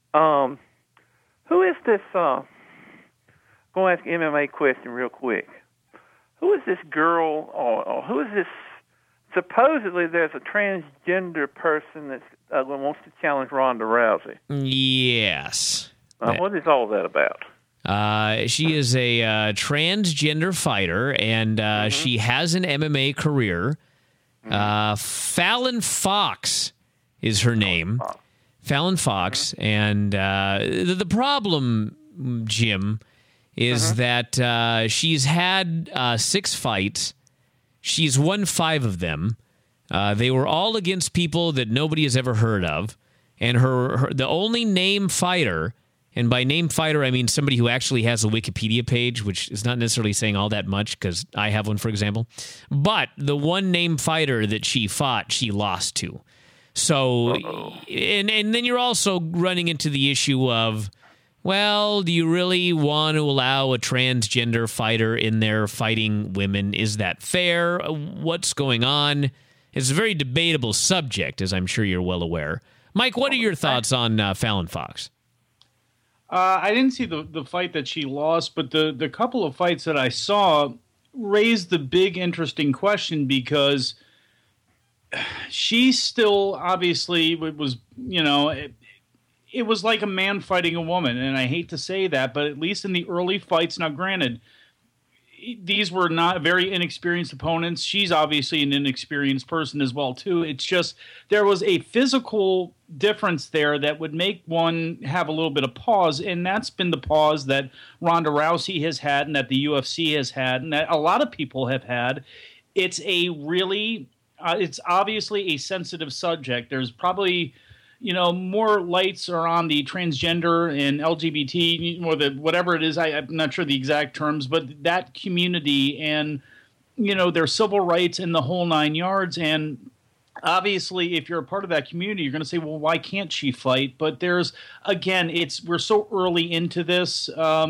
who is this, going to ask an MMA question real quick. Who is this girl, or who is this, supposedly there's a transgender person that wants to challenge Ronda Rousey. Yes. What is all that about? She is a transgender fighter, and she has an MMA career. Fallon Fox is her name. Fallon Fox. And the problem, Jim, is that she's had 6 fights. She's won 5 of them. They were all against people that nobody has ever heard of. And the only name fighter, and by name fighter I mean somebody who actually has a Wikipedia page, which is not necessarily saying all that much because I have one, for example. But the one name fighter that she fought, she lost to. So, and then you're also running into the issue of, well, do you really want to allow a transgender fighter in there fighting women? Is that fair? What's going on? It's a very debatable subject, as I'm sure you're well aware. Mike, what are your thoughts on Fallon Fox? I didn't see the fight that she lost, but the couple of fights that I saw raised the big interesting question, because she still obviously was, it was like a man fighting a woman, and I hate to say that, but at least in the early fights, now granted, these were not very inexperienced opponents. She's obviously an inexperienced person as well, too. It's just there was a physical difference there that would make one have a little bit of pause, and that's been the pause that Ronda Rousey has had and that the UFC has had and that a lot of people have had. It's a really it's obviously a sensitive subject. There's probably more lights are on the transgender and LGBT, or the whatever it is. I'm not sure the exact terms, but that community and, their civil rights and the whole 9 yards. And obviously, if you're a part of that community, you're going to say, well, why can't she fight? But there's, again, we're so early into this.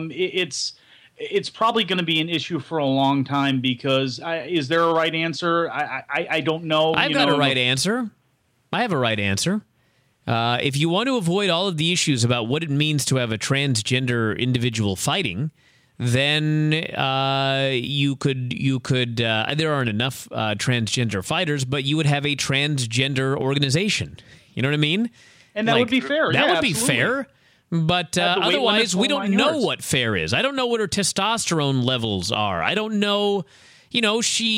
It's probably going to be an issue for a long time, because is there a right answer? I don't know. I've got a right answer. I have a right answer. If you want to avoid all of the issues about what it means to have a transgender individual fighting, then you could. There aren't enough transgender fighters, but you would have a transgender organization. You know what I mean? And that would be fair. That would be absolutely. fair. But otherwise, we don't know what fair is. I don't know what her testosterone levels are. I don't know. you know,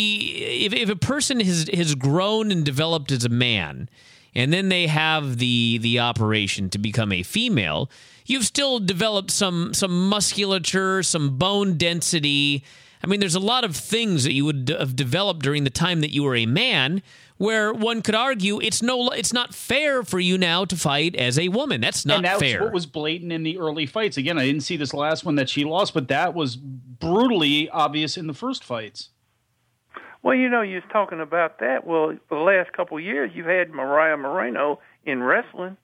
if a person has grown and developed as a man, and then they have the operation to become a female, you've still developed some musculature, some bone density. I mean, there's a lot of things that you would have developed during the time that you were a man, where one could argue it's not fair for you now to fight as a woman. That's not fair. And that's what was blatant in the early fights. Again, I didn't see this last one that she lost, but that was brutally obvious in the first fights. Well, you know, you was talking about that. Well, for the last couple of years, you've had Mariah Moreno in wrestling.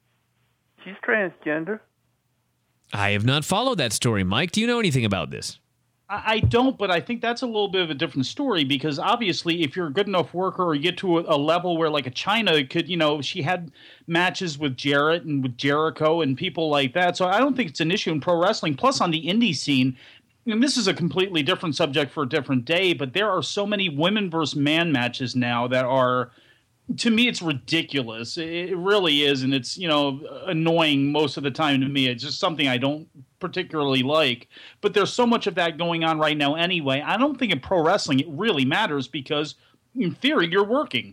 She's transgender. I have not followed that story, Mike. Do you know anything about this? I don't, but I think that's a little bit of a different story because obviously if you're a good enough worker or you get to a level where like a China could, you know, she had matches with Jarrett and with Jericho and people like that. So I don't think it's an issue in pro wrestling. Plus on the indie scene, and this is a completely different subject for a different day, but there are so many women versus man matches now that are, to me, it's ridiculous. It really is, and it's, you know, annoying most of the time to me. It's just something I don't particularly like. But there's so much of that going on right now anyway. I don't think in pro wrestling it really matters because, in theory, you're working.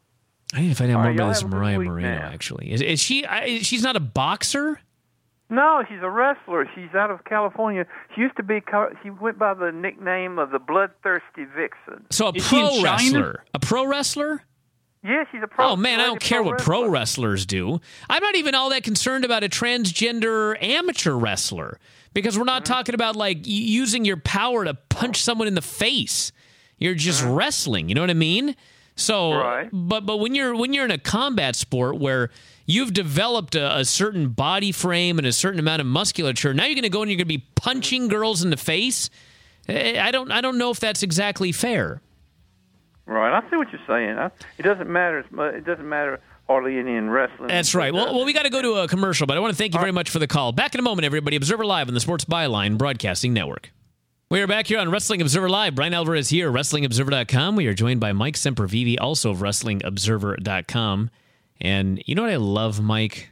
I need to find out more about this Mariah Moreno, actually. Is she? She's not a boxer? No, she's a wrestler. She's out of California. She used to be. She went by the nickname of the Bloodthirsty Vixen. So a pro wrestler. A pro wrestler? Yeah, she's a pro. Oh, man, I don't care what pro wrestlers do. I'm not even all that concerned about a transgender amateur wrestler because we're not talking about, like, using your power to punch someone in the face. You're just wrestling. You know what I mean? So, right. But when you're in a combat sport where you've developed a certain body frame and a certain amount of musculature, now you're going to go and you're going to be punching girls in the face? I don't know if that's exactly fair. Right, I see what you're saying. It doesn't matter. It doesn't matter hardly any in wrestling. That's right. Well, we got to go to a commercial, but I want to thank you very much for the call. Back in a moment, everybody. Observer Live on the Sports Byline Broadcasting Network. We are back here on Wrestling Observer Live. Brian Alvarez here, WrestlingObserver.com. We are joined by Mike Sempervive, also of WrestlingObserver.com. And you know what I love, Mike?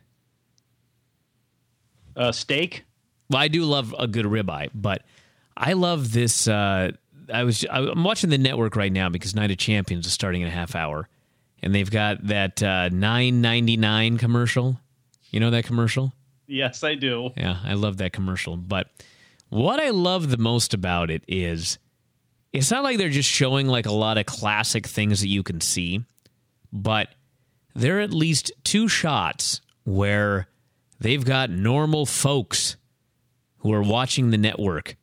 Steak? Well, I do love a good ribeye, but I love this... I'm watching the network right now because Night of Champions is starting in a half hour, and they've got that $9.99 commercial. You know that commercial? Yes, I do. Yeah, I love that commercial. But what I love the most about it is it's not like they're just showing like a lot of classic things that you can see, but there are at least two shots where they've got normal folks who are watching the network.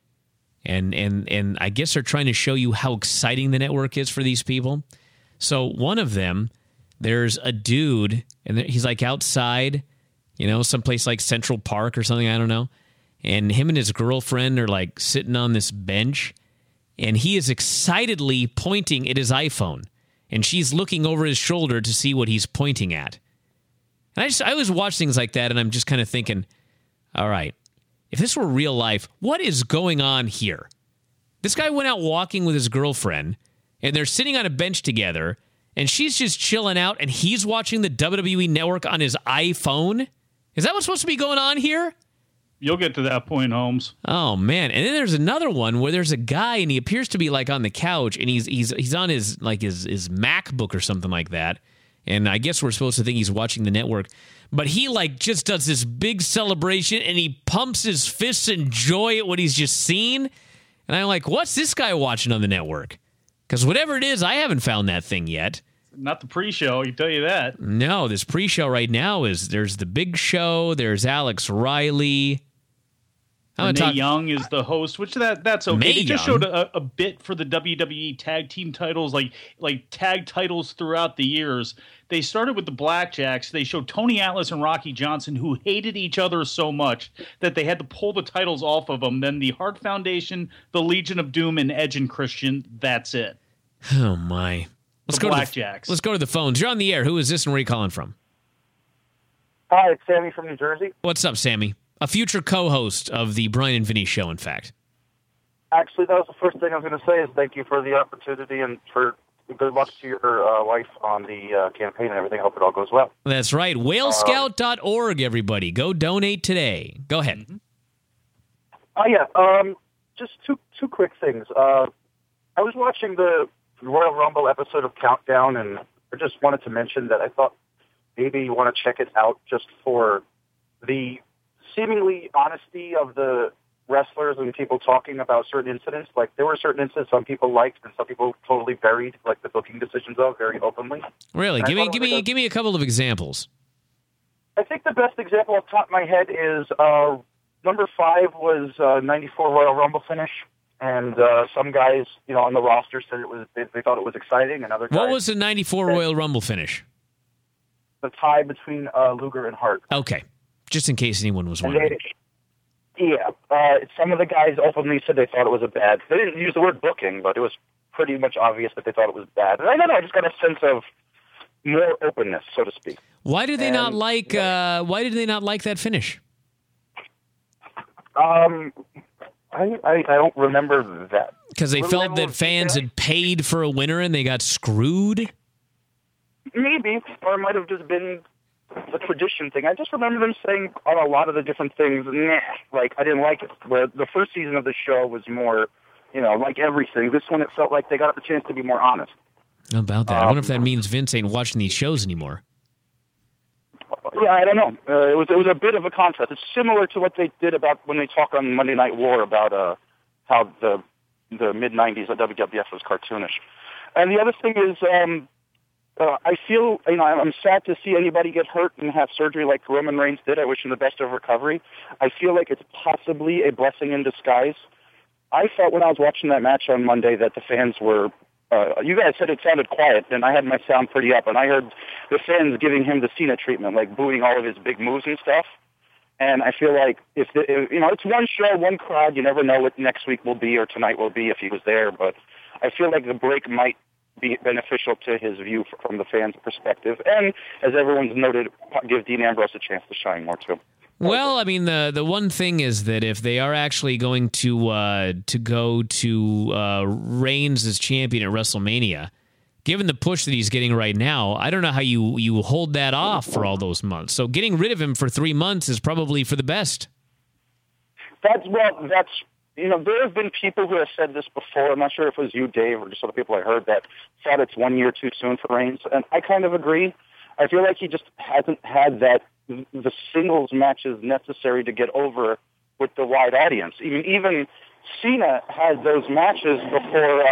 And I guess they're trying to show you how exciting the network is for these people. So one of them, there's a dude, and he's like outside, you know, someplace like Central Park or something, I don't know. And him and his girlfriend are like sitting on this bench, and he is excitedly pointing at his iPhone. And she's looking over his shoulder to see what he's pointing at. And I always watch things like that, and I'm just kind of thinking, all right, if this were real life, what is going on here? This guy went out walking with his girlfriend, and they're sitting on a bench together, and she's just chilling out, and he's watching the WWE Network on his iPhone? Is that what's supposed to be going on here? You'll get to that point, Holmes. Oh, man. And then there's another one where there's a guy, and he appears to be, like, on the couch, and he's on his MacBook or something like that, and I guess we're supposed to think he's watching the network. But he, like, just does this big celebration, and he pumps his fists in joy at what he's just seen. And I'm like, what's this guy watching on the network? Because whatever it is, I haven't found that thing yet. Not the pre-show, I can tell you that. No, this pre-show right now there's the Big Show, there's Alex Riley. Renee Young is the host, which that's okay. They just showed a bit for the WWE tag team titles, like tag titles throughout the years. They started with the Blackjacks. They showed Tony Atlas and Rocky Johnson, who hated each other so much that they had to pull the titles off of them. Then the Hart Foundation, the Legion of Doom, and Edge and Christian. That's it. Oh, my. Let's go Blackjacks. Let's go to the phones. You're on the air. Who is this and where are you calling from? Hi, it's Sammy from New Jersey. What's up, Sammy? A future co-host of the Brian and Vinny Show, in fact. Actually, that was the first thing I was going to say is thank you for the opportunity and for good luck to your wife on the campaign and everything. I hope it all goes well. That's right. WhaleScout.org, everybody. Go donate today. Go ahead. Just two quick things. I was watching the Royal Rumble episode of Countdown, and I just wanted to mention that I thought maybe you want to check it out just for the seemingly honesty of the wrestlers and people talking about certain incidents. Like, there were certain incidents some people liked and some people totally buried, like the booking decisions of, very openly. Really? Give me a couple of examples. I think the best example off the top of my head is number 5 was 94 Royal Rumble finish. And some guys, on the roster said they thought it was exciting, and other guys. What was the 94 Royal Rumble finish? The tie between Luger and Hart. Okay, just in case anyone was wondering. Some of the guys openly said they thought it was they didn't use the word booking, but it was pretty much obvious that they thought it was bad. And I don't know, I just got a sense of more openness, so to speak. Why did they not like? Why did they not like that finish? I don't remember that. Because they felt that fans had paid for a winner and they got screwed? Maybe, or it might have just been a tradition thing. I just remember them saying on a lot of the different things, I didn't like it. Where the first season of the show was more, like everything. This one, it felt like they got the chance to be more honest. How about that? I wonder if that means Vince ain't watching these shows anymore. Yeah, I don't know. It was a bit of a contrast. It's similar to what they did about when they talk on Monday Night War about how the mid-'90s at WWF was cartoonish. And the other thing is, I feel, I'm sad to see anybody get hurt and have surgery like Roman Reigns did. I wish him the best of recovery. I feel like it's possibly a blessing in disguise. I felt when I was watching that match on Monday that the fans were you guys said it sounded quiet, and I had my sound pretty up, and I heard the fans giving him the Cena treatment, like booing all of his big moves and stuff. And I feel like if it's one show, one crowd, you never know what next week will be or tonight will be if he was there. But I feel like the break might be beneficial to his view from the fans' perspective, and as everyone's noted, give Dean Ambrose a chance to shine more too. Well, I mean, the one thing is that if they are actually going to go to Reigns as champion at WrestleMania, given the push that he's getting right now, I don't know how you hold that off for all those months. So getting rid of him for 3 months is probably for the best. There have been people who have said this before. I'm not sure if it was you, Dave, or just other people I heard that thought it's 1 year too soon for Reigns, and I kind of agree. I feel like he just hasn't had the singles matches necessary to get over with the wide audience. Even Cena had those matches before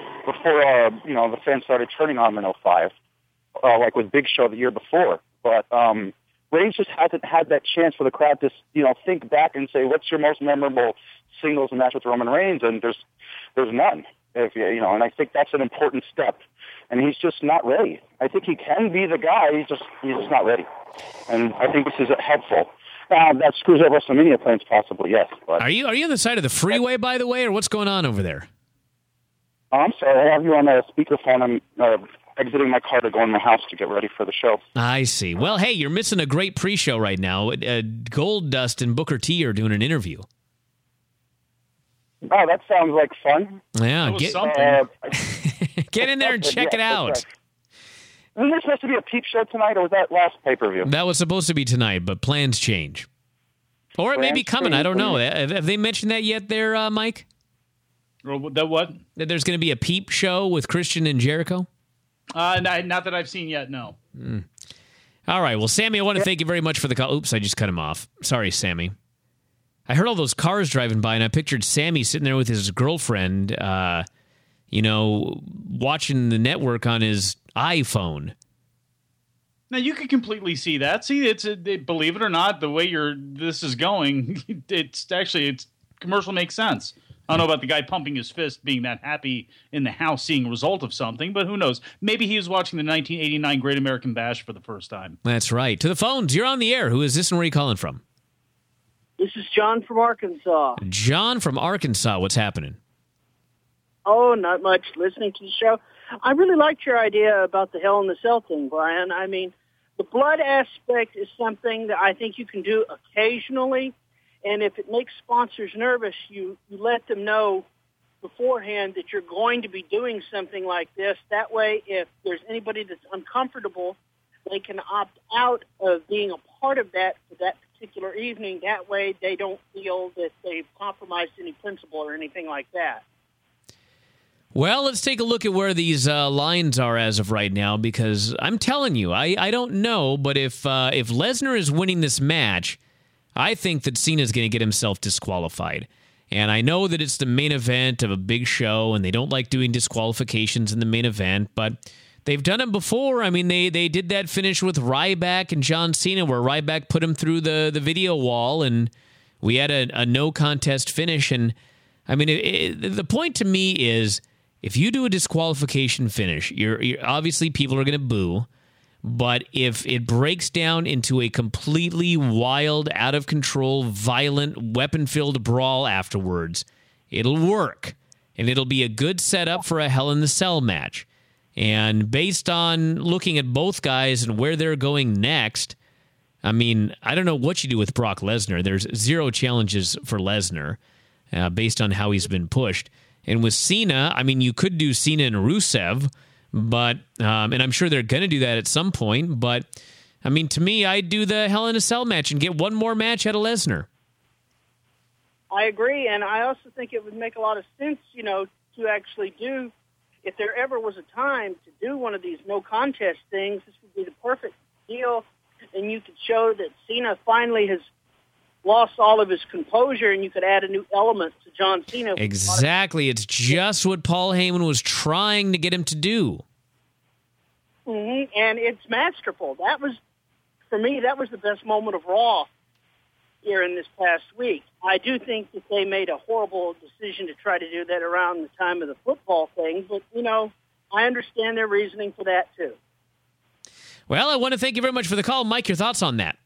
the fans started turning on him in 2005, like with Big Show the year before. But Reigns just hasn't had that chance for the crowd to think back and say, what's your most memorable singles match with Roman Reigns? And there's none. And I think that's an important step. And he's just not ready. I think he can be the guy. He's just not ready. And I think this is helpful. That screws up WrestleMania plans, possibly, yes. But Are you on the side of the freeway, by the way, or what's going on over there? I'm sorry. I have you on a speakerphone. I'm exiting my car to go in my house to get ready for the show. I see. Well, hey, you're missing a great pre-show right now. Goldust and Booker T are doing an interview. Oh, that sounds like fun. Yeah, get in there and check it out. Wasn't there supposed to be a peep show tonight, or was that last pay-per-view? That was supposed to be tonight, but plans change. Or it may be coming. I don't know. Have they mentioned that yet there, Mike? That what? That there's going to be a peep show with Christian and Jericho? Not that I've seen yet, no. All right. Well, Sammy, I want to thank you very much for the call. Oops, I just cut him off. Sorry, Sammy. I heard all those cars driving by, and I pictured Sammy sitting there with his girlfriend, watching the network on his iPhone. Now, you can completely see that. See, believe it or not, the way this is going, it's commercial makes sense. I don't know about the guy pumping his fist being that happy in the house seeing a result of something, but who knows? Maybe he was watching the 1989 Great American Bash for the first time. That's right. To the phones. You're on the air. Who is this and where are you calling from? This is John from Arkansas. John from Arkansas. What's happening? Oh, not much. Listening to the show. I really liked your idea about the Hell in the Cell thing, Brian. I mean, the blood aspect is something that I think you can do occasionally. And if it makes sponsors nervous, you let them know beforehand that you're going to be doing something like this. That way, if there's anybody that's uncomfortable, they can opt out of being a part of that for that particular evening. That way, they don't feel that they've compromised any principle or anything like that. Well, let's take a look at where these lines are as of right now, because I'm telling you, I don't know, but if Lesnar is winning this match, I think that Cena's going to get himself disqualified. And I know that it's the main event of a big show, and they don't like doing disqualifications in the main event, but they've done it before. I mean, they did that finish with Ryback and John Cena, where Ryback put him through the video wall, and we had a no-contest finish. And, I mean, the point to me is, if you do a disqualification finish, you're obviously people are going to boo. But if it breaks down into a completely wild, out-of-control, violent, weapon-filled brawl afterwards, it'll work. And it'll be a good setup for a Hell in the Cell match. And based on looking at both guys and where they're going next, I mean, I don't know what you do with Brock Lesnar. There's 0 challenges for Lesnar based on how he's been pushed. And with Cena, I mean, you could do Cena and Rusev, but and I'm sure they're going to do that at some point. But, I mean, to me, I'd do the Hell in a Cell match and get one more match out of Lesnar. I agree, and I also think it would make a lot of sense, to actually do, if there ever was a time to do one of these no-contest things, this would be the perfect deal, and you could show that Cena finally has lost all of his composure, and you could add a new element to John Cena. Exactly. It's just what Paul Heyman was trying to get him to do. Mm-hmm. And it's masterful. For me, that was the best moment of Raw here in this past week. I do think that they made a horrible decision to try to do that around the time of the football thing, but, I understand their reasoning for that, too. Well, I want to thank you very much for the call. Mike, your thoughts on that?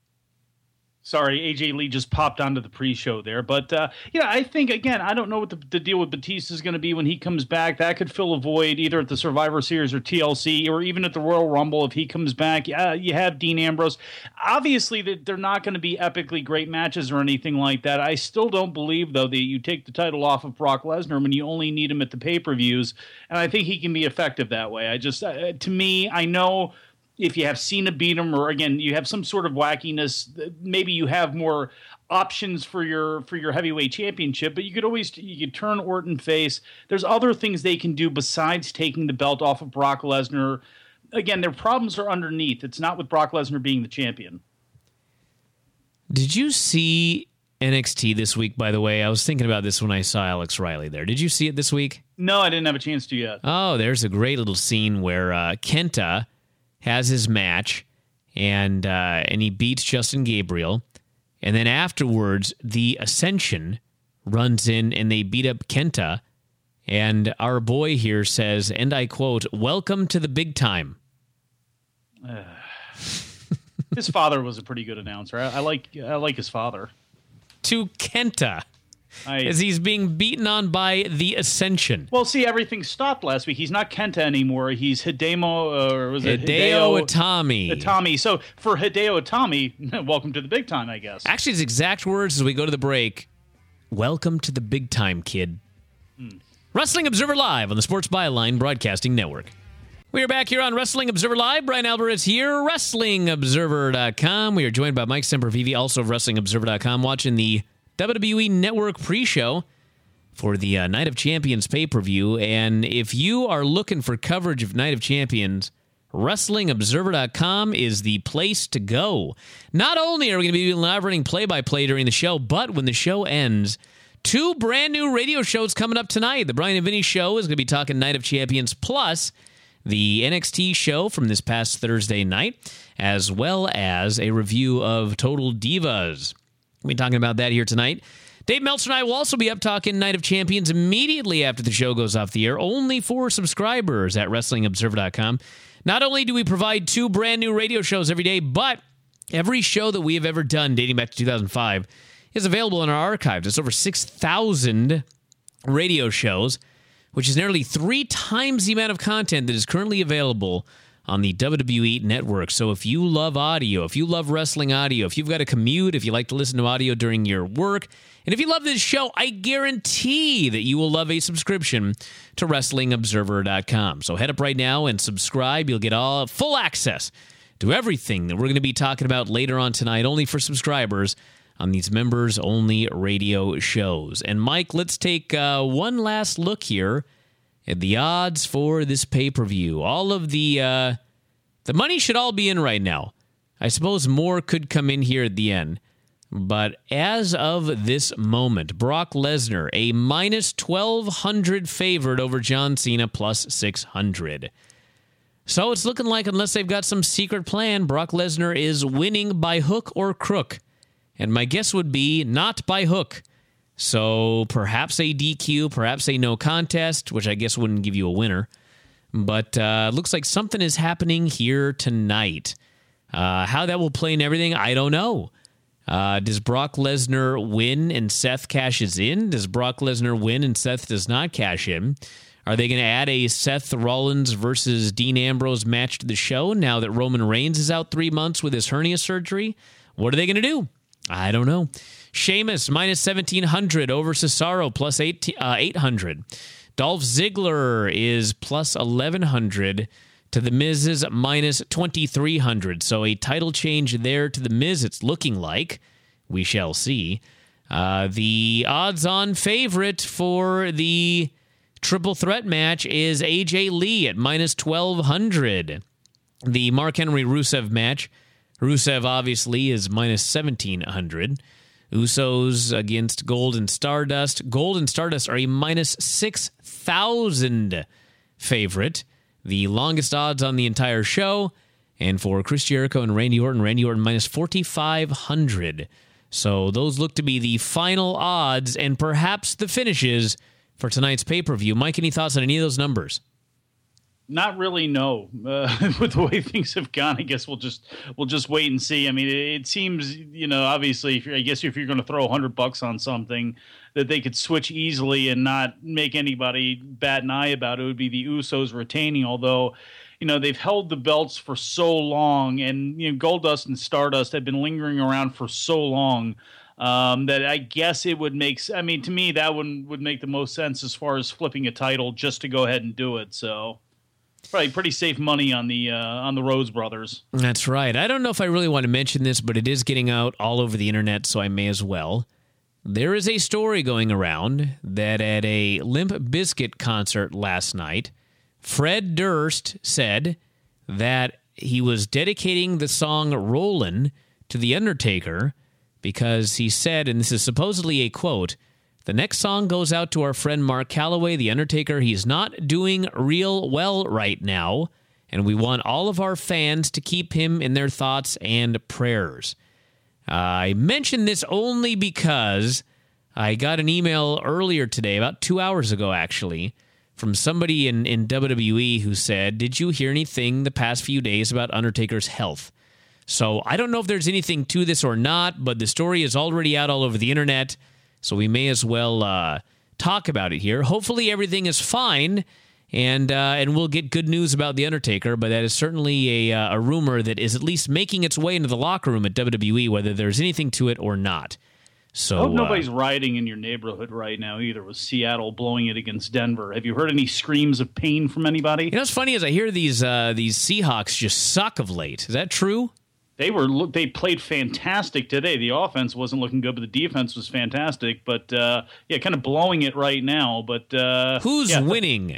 Sorry, AJ Lee just popped onto the pre-show there. But, I think, again, I don't know what the deal with Batista is going to be when he comes back. That could fill a void either at the Survivor Series or TLC or even at the Royal Rumble if he comes back. You have Dean Ambrose. Obviously, they're not going to be epically great matches or anything like that. I still don't believe, though, that you take the title off of Brock Lesnar when you only need him at the pay-per-views. And I think he can be effective that way. To me, I know if you have Cena beat him, or again, you have some sort of wackiness, maybe you have more options for your heavyweight championship, but you could turn Orton face. There's other things they can do besides taking the belt off of Brock Lesnar. Again, their problems are underneath. It's not with Brock Lesnar being the champion. Did you see NXT this week, by the way? I was thinking about this when I saw Alex Riley there. Did you see it this week? No, I didn't have a chance to yet. Oh, there's a great little scene where Kenta has his match, and he beats Justin Gabriel. And then afterwards, the Ascension runs in, and they beat up Kenta. And our boy here says, and I quote, "Welcome to the big time." His father was a pretty good announcer. I like his father. To Kenta. As he's being beaten on by the Ascension. Well, see, everything stopped last week. He's not Kenta anymore. He's Hideo Itami. Itami. So for Hideo Itami, welcome to the big time, I guess. Actually, his exact words as we go to the break, "Welcome to the big time, kid." Wrestling Observer Live on the Sports Byline Broadcasting Network. We are back here on Wrestling Observer Live. Brian Alvarez here, WrestlingObserver.com. We are joined by Mike Sempervive, also of WrestlingObserver.com, watching the WWE Network pre-show for the Night of Champions pay-per-view. And if you are looking for coverage of Night of Champions, WrestlingObserver.com is the place to go. Not only are we going to be live running play-by-play during the show, but when the show ends, 2 brand new radio shows coming up tonight. The Brian and Vinny Show is going to be talking Night of Champions, plus the NXT show from this past Thursday night, as well as a review of Total Divas. We'll be talking about that here tonight. Dave Meltzer and I will also be up talking Night of Champions immediately after the show goes off the air, only for subscribers at WrestlingObserver.com. Not only do we provide 2 brand new radio shows every day, but every show that we have ever done dating back to 2005 is available in our archives. It's over 6,000 radio shows, which is nearly 3 times the amount of content that is currently available on the WWE Network. So if you love audio, if you love wrestling audio, if you've got a commute, if you like to listen to audio during your work, and if you love this show, I guarantee that you will love a subscription to WrestlingObserver.com. So head up right now and subscribe. You'll get all full access to everything that we're going to be talking about later on tonight, only for subscribers on these members-only radio shows. And Mike, let's take one last look here at the odds for this pay-per-view. All of the money should all be in right now. I suppose more could come in here at the end. But as of this moment, Brock Lesnar, a minus 1,200 favorite over John Cena, plus 600. So it's looking like, unless they've got some secret plan, Brock Lesnar is winning by hook or crook. And my guess would be not by hook. So perhaps a DQ, perhaps a no contest, which I guess wouldn't give you a winner. But looks like something is happening here tonight. How that will play in everything, I don't know. Does Brock Lesnar win and Seth cashes in? Does Brock Lesnar win and Seth does not cash in? Are they going to add a Seth Rollins versus Dean Ambrose match to the show now that Roman Reigns is out 3 months with his hernia surgery? What are they going to do? I don't know. Sheamus, minus 1,700 over Cesaro, plus 800. Dolph Ziggler is plus 1,100 to The Miz's minus 2,300. So a title change there to The Miz, it's looking like. We shall see. The odds-on favorite for the triple threat match is AJ Lee at minus 1,200. The Mark Henry Rusev match, Rusev obviously is minus 1,700. Usos against Gold and Stardust. Gold and Stardust are a minus 6,000 favorite. The longest odds on the entire show. And for Chris Jericho and Randy Orton minus 4,500. So those look to be the final odds and perhaps the finishes for tonight's pay-per-view. Mike, any thoughts on any of those numbers? Not really, no. With the way things have gone, I guess we'll just wait and see. I mean, it seems, obviously, if you're going to throw $100 on something that they could switch easily and not make anybody bat an eye about it, would be the Usos retaining. Although, they've held the belts for so long, and Goldust and Stardust have been lingering around for so long that I guess it would make. I mean, to me, that one would make the most sense as far as flipping a title just to go ahead and do it. So. Probably pretty safe money on the Rhodes brothers. That's right. I don't know if I really want to mention this, but it is getting out all over the internet, so I may as well. There is a story going around that at a Limp Bizkit concert last night, Fred Durst said that he was dedicating the song Rollin' to The Undertaker because he said, and this is supposedly a quote, "The next song goes out to our friend Mark Calloway, The Undertaker. He's not doing real well right now, and we want all of our fans to keep him in their thoughts and prayers." I mention this only because I got an email earlier today, about 2 hours ago actually, from somebody in WWE who said, "Did you hear anything the past few days about Undertaker's health?" So I don't know if there's anything to this or not, but the story is already out all over the internet. So we may as well talk about it here. Hopefully everything is fine, and we'll get good news about The Undertaker, but that is certainly a rumor that is at least making its way into the locker room at WWE, whether there's anything to it or not. So I hope nobody's rioting in your neighborhood right now either, with Seattle blowing it against Denver. Have you heard any screams of pain from anybody? What's funny is I hear these Seahawks just suck of late. Is that true? They played fantastic today. The offense wasn't looking good, but the defense was fantastic. But kind of blowing it right now. But who's winning?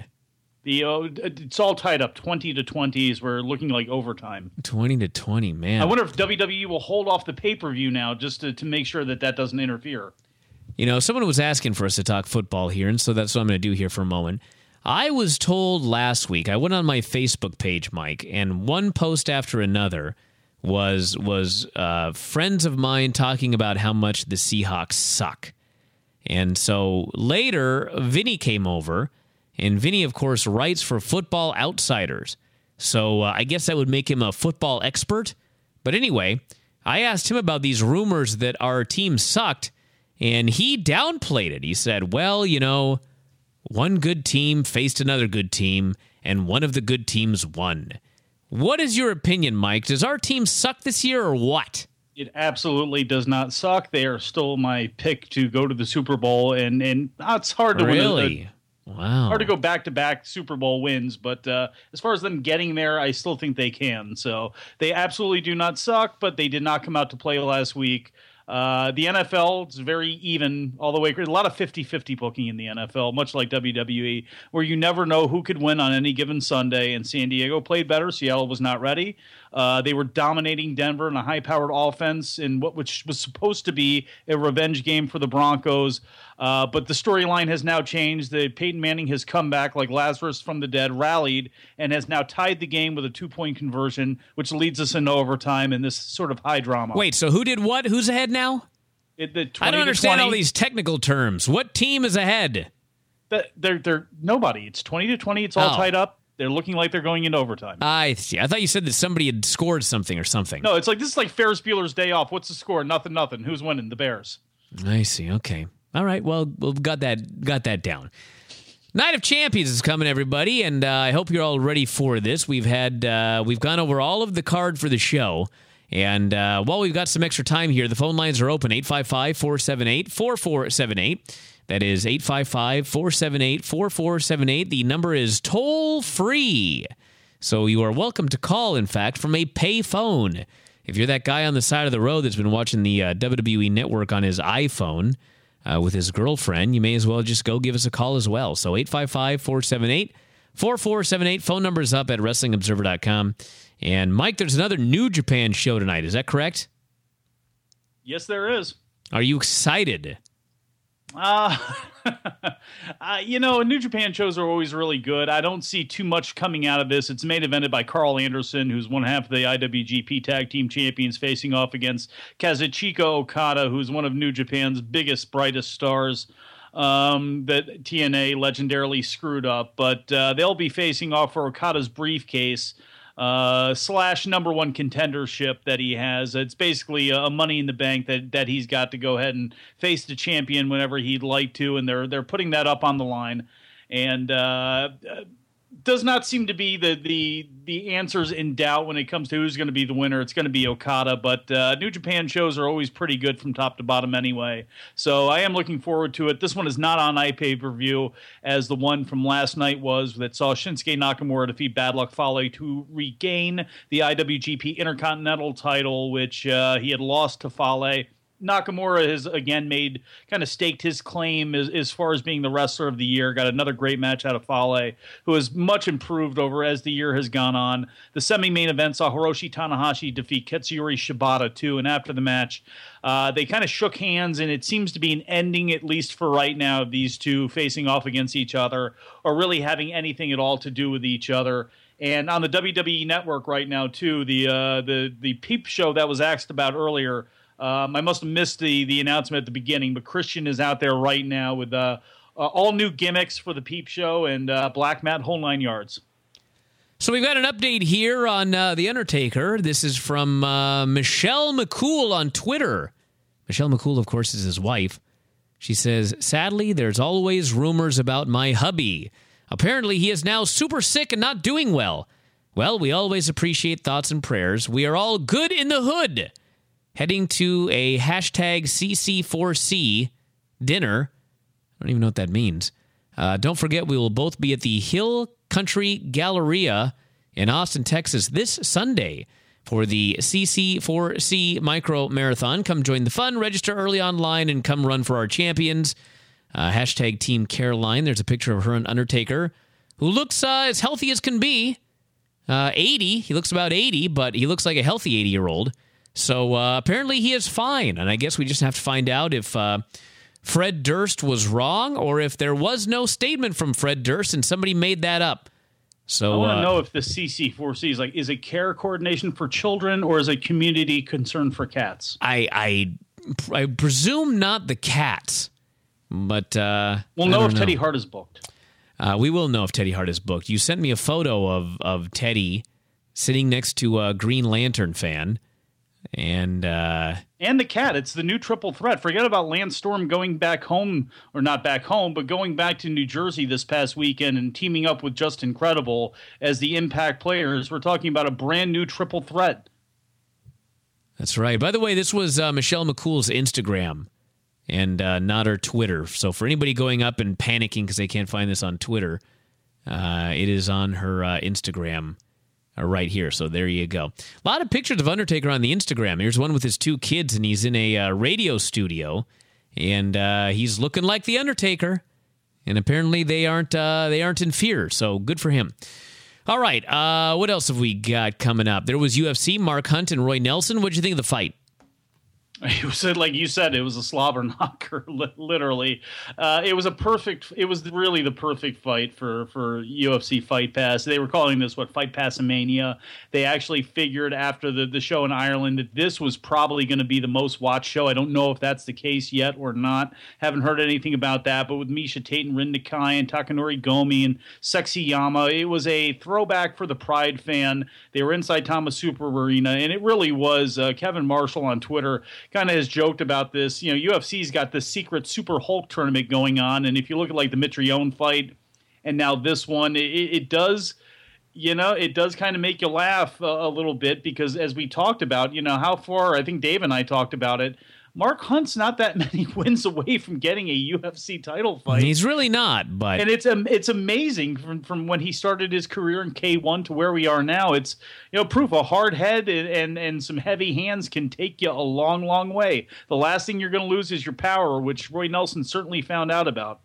It's all tied up 20-20. We're looking like overtime. 20-20, man. I wonder if WWE will hold off the pay-per-view now just to make sure that doesn't interfere. Someone was asking for us to talk football here, and so that's what I'm going to do here for a moment. I was told last week, I went on my Facebook page, Mike, and one post after another was friends of mine talking about how much the Seahawks suck. And so later, Vinny came over, and Vinny, of course, writes for Football Outsiders. So I guess that would make him a football expert. But anyway, I asked him about these rumors that our team sucked, and he downplayed it. He said, well, one good team faced another good team, and one of the good teams won. What is your opinion, Mike? Does our team suck this year or what? It absolutely does not suck. They are still my pick to go to the Super Bowl, and it's hard to win. Wow. Hard to go back-to-back Super Bowl wins, but as far as them getting there, I still think they can. So they absolutely do not suck, but they did not come out to play last week. The NFL is very even all the way. A lot of 50-50 booking in the NFL, much like WWE, where you never know who could win on any given Sunday. And San Diego played better. Seattle was not ready. They were dominating Denver in a high-powered offense in which was supposed to be a revenge game for the Broncos. But the storyline has now changed. Peyton Manning has come back like Lazarus from the dead, rallied, and has now tied the game with a 2-point conversion, which leads us into overtime in this sort of high drama. Wait, so who did what? Who's ahead now? The 20 I don't understand 20. all these technical terms. What team is ahead? They're nobody. It's 20-20. It's all tied up. They're looking like they're going into overtime. I see. I thought you said that somebody had scored something or something. No, it's like this is like Ferris Bueller's Day Off. What's the score? Nothing. Who's winning? The Bears. I see. Okay. All right. Well, we've got that down. Night of Champions is coming, everybody, and I hope you're all ready for this. We've gone over all of the card for the show, and while we've got some extra time here, the phone lines are open, 855-478-4478. That is 855-478-4478. The number is toll-free, so you are welcome to call, in fact, from a pay phone. If you're that guy on the side of the road that's been watching the WWE Network on his iPhone with his girlfriend, you may as well just go give us a call as well. So 855-478-4478. Phone number is up at WrestlingObserver.com. And, Mike, there's another New Japan show tonight. Is that correct? Yes, there is. Are you excited? New Japan shows are always really good. I don't see too much coming out of this. It's main evented by Carl Anderson, who's one half of the IWGP Tag Team Champions, facing off against Kazuchika Okada, who's one of New Japan's biggest, brightest stars that TNA legendarily screwed up. But they'll be facing off for Okada's briefcase / number one contendership that he has. It's basically a money in the bank that he's got to go ahead and face the champion whenever he'd like to, and they're putting that up on the line. And does not seem to be the answers in doubt when it comes to who's going to be the winner. It's going to be Okada, but New Japan shows are always pretty good from top to bottom anyway. So I am looking forward to it. This one is not on iPay-per-view as the one from last night was, that saw Shinsuke Nakamura defeat Bad Luck Fale to regain the IWGP Intercontinental title, which he had lost to Fale. Nakamura has again staked his claim as far as being the wrestler of the year. Got another great match out of Fale, who has much improved over as the year has gone on. The semi-main event saw Hiroshi Tanahashi defeat Katsuyori Shibata too, and after the match, they kind of shook hands, and it seems to be an ending, at least for right now, of these two facing off against each other, or really having anything at all to do with each other. And on the WWE Network right now too, the Peep Show that was asked about earlier. I must have missed the announcement at the beginning, but Christian is out there right now with all new gimmicks for the Peep Show and Black Mat, whole 9 yards. So we've got an update here on The Undertaker. This is from Michelle McCool on Twitter. Michelle McCool, of course, is his wife. She says, "Sadly, there's always rumors about my hubby. Apparently, he is now super sick and not doing well. Well, we always appreciate thoughts and prayers. We are all good in the hood. Heading to a hashtag CC4C dinner." I don't even know what that means. Don't forget, we will both be at the Hill Country Galleria in Austin, Texas this Sunday for the CC4C Micro Marathon. Come join the fun, register early online, and come run for our champions. Hashtag Team Caroline. There's a picture of her and Undertaker, who looks as healthy as can be. 80. He looks about 80, but he looks like a healthy 80-year-old. So apparently he is fine, and I guess we just have to find out if Fred Durst was wrong or if there was no statement from Fred Durst and somebody made that up. So I want to know if the CC4C is a care coordination for children or is a community concern for cats. I presume not the cats, but we'll know if Teddy Hart is booked. We will know if Teddy Hart is booked. You sent me a photo of Teddy sitting next to a Green Lantern fan. And the cat. It's the new triple threat. Forget about Lance Storm going back home, or not back home, but going back to New Jersey this past weekend and teaming up with Justin Credible as the Impact players. We're talking about a brand new triple threat. That's right. By the way, this was Michelle McCool's Instagram and not her Twitter. So for anybody going up and panicking because they can't find this on Twitter, it is on her Instagram. right here. So there you go. A lot of pictures of Undertaker on the Instagram. Here's one with his 2 kids, and he's in a radio studio, and he's looking like the Undertaker. And apparently they aren't in fear. So good for him. All right, what else have we got coming up? There was UFC, Mark Hunt and Roy Nelson. What did you think of the fight? It was, like you said, it was a slobber knocker, literally. It was really the perfect fight for UFC Fight Pass. They were calling this, Fight Passamania. They actually figured after the show in Ireland that this was probably going to be the most watched show. I don't know if that's the case yet or not. Haven't heard anything about that. But with Miesha Tate and Rinda Kai and Takanori Gomi and Sexy Yama, it was a throwback for the Pride fan. They were inside Thomas Super Arena, and it really was. Kevin Marshall on Twitter kind of has joked about this. UFC's got this secret Super Hulk tournament going on, and if you look at like the Mitrione fight and now this one, it does kind of make you laugh a little bit, because as we talked about, how far, I think Dave and I talked about it, Mark Hunt's not that many wins away from getting a UFC title fight. He's really not, but... And it's amazing from when he started his career in K1 to where we are now. It's proof a hard head and some heavy hands can take you a long, long way. The last thing you're going to lose is your power, which Roy Nelson certainly found out about.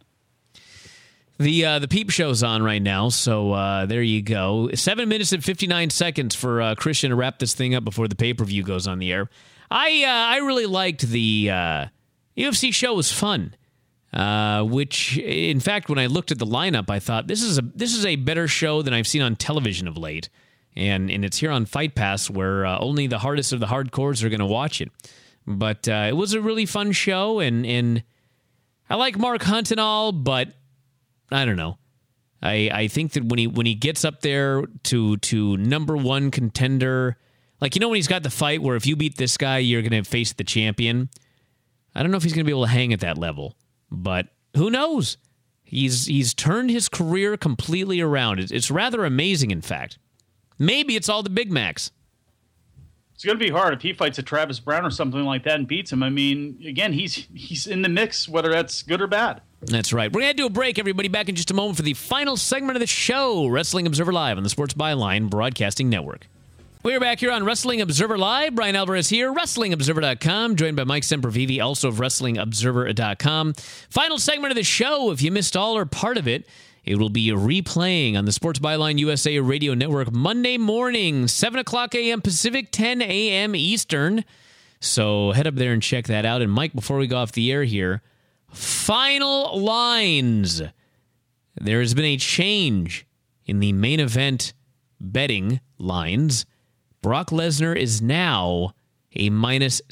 The Peep Show's on right now, so there you go. 7 minutes and 59 seconds for Christian to wrap this thing up before the pay-per-view goes on the air. I really liked the UFC show. Was fun, which in fact, when I looked at the lineup, I thought this is a better show than I've seen on television of late, and it's here on Fight Pass where only the hardest of the hardcores are going to watch it. But it was a really fun show, and I like Mark Hunt and all, but I don't know. I think that when he gets up there to number one contender. Like, when he's got the fight where if you beat this guy, you're going to face the champion. I don't know if he's going to be able to hang at that level, but who knows? He's turned his career completely around. It's rather amazing, in fact. Maybe it's all the Big Macs. It's going to be hard if he fights a Travis Brown or something like that and beats him. I mean, again, he's in the mix, whether that's good or bad. That's right. We're going to do a break, everybody. Back in just a moment for the final segment of the show, Wrestling Observer Live on the Sports Byline Broadcasting Network. We're back here on Wrestling Observer Live. Brian Alvarez here, WrestlingObserver.com, joined by Mike Sempervive, also of WrestlingObserver.com. Final segment of the show. If you missed all or part of it, it will be replaying on the Sports Byline USA Radio Network Monday morning, 7 o'clock a.m. Pacific, 10 a.m. Eastern. So head up there and check that out. And Mike, before we go off the air here, final lines. There has been a change in the main event betting lines. Brock Lesnar is now a minus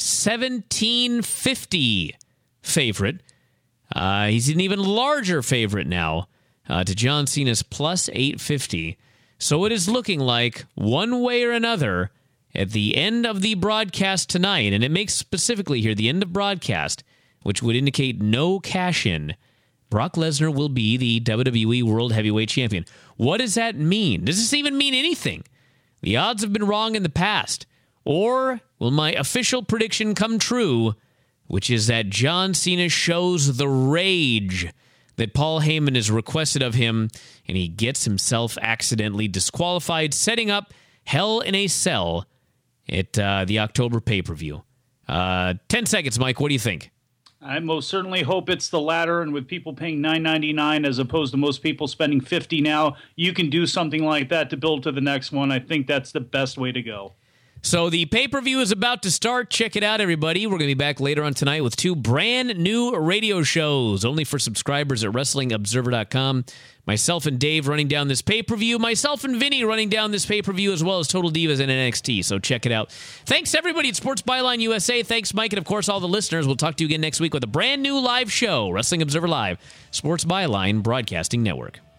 1750 favorite. He's an even larger favorite now to John Cena's plus 850. So it is looking like, one way or another, at the end of the broadcast tonight, and it makes specifically here the end of broadcast, which would indicate no cash-in, Brock Lesnar will be the WWE World Heavyweight Champion. What does that mean? Does this even mean anything? The odds have been wrong in the past. Or will my official prediction come true, which is that John Cena shows the rage that Paul Heyman has requested of him, and he gets himself accidentally disqualified, setting up Hell in a Cell at the October pay-per-view. 10 seconds, Mike. What do you think? I most certainly hope it's the latter, and with people paying $9.99 as opposed to most people spending $50 now, you can do something like that to build to the next one. I think that's the best way to go. So the pay-per-view is about to start. Check it out, everybody. We're going to be back later on tonight with 2 brand new radio shows, only for subscribers at WrestlingObserver.com. Myself and Dave running down this pay-per-view. Myself and Vinny running down this pay-per-view, as well as Total Divas and NXT. So check it out. Thanks, everybody at Sports Byline USA. Thanks, Mike, and, of course, all the listeners. We'll talk to you again next week with a brand new live show, Wrestling Observer Live, Sports Byline Broadcasting Network.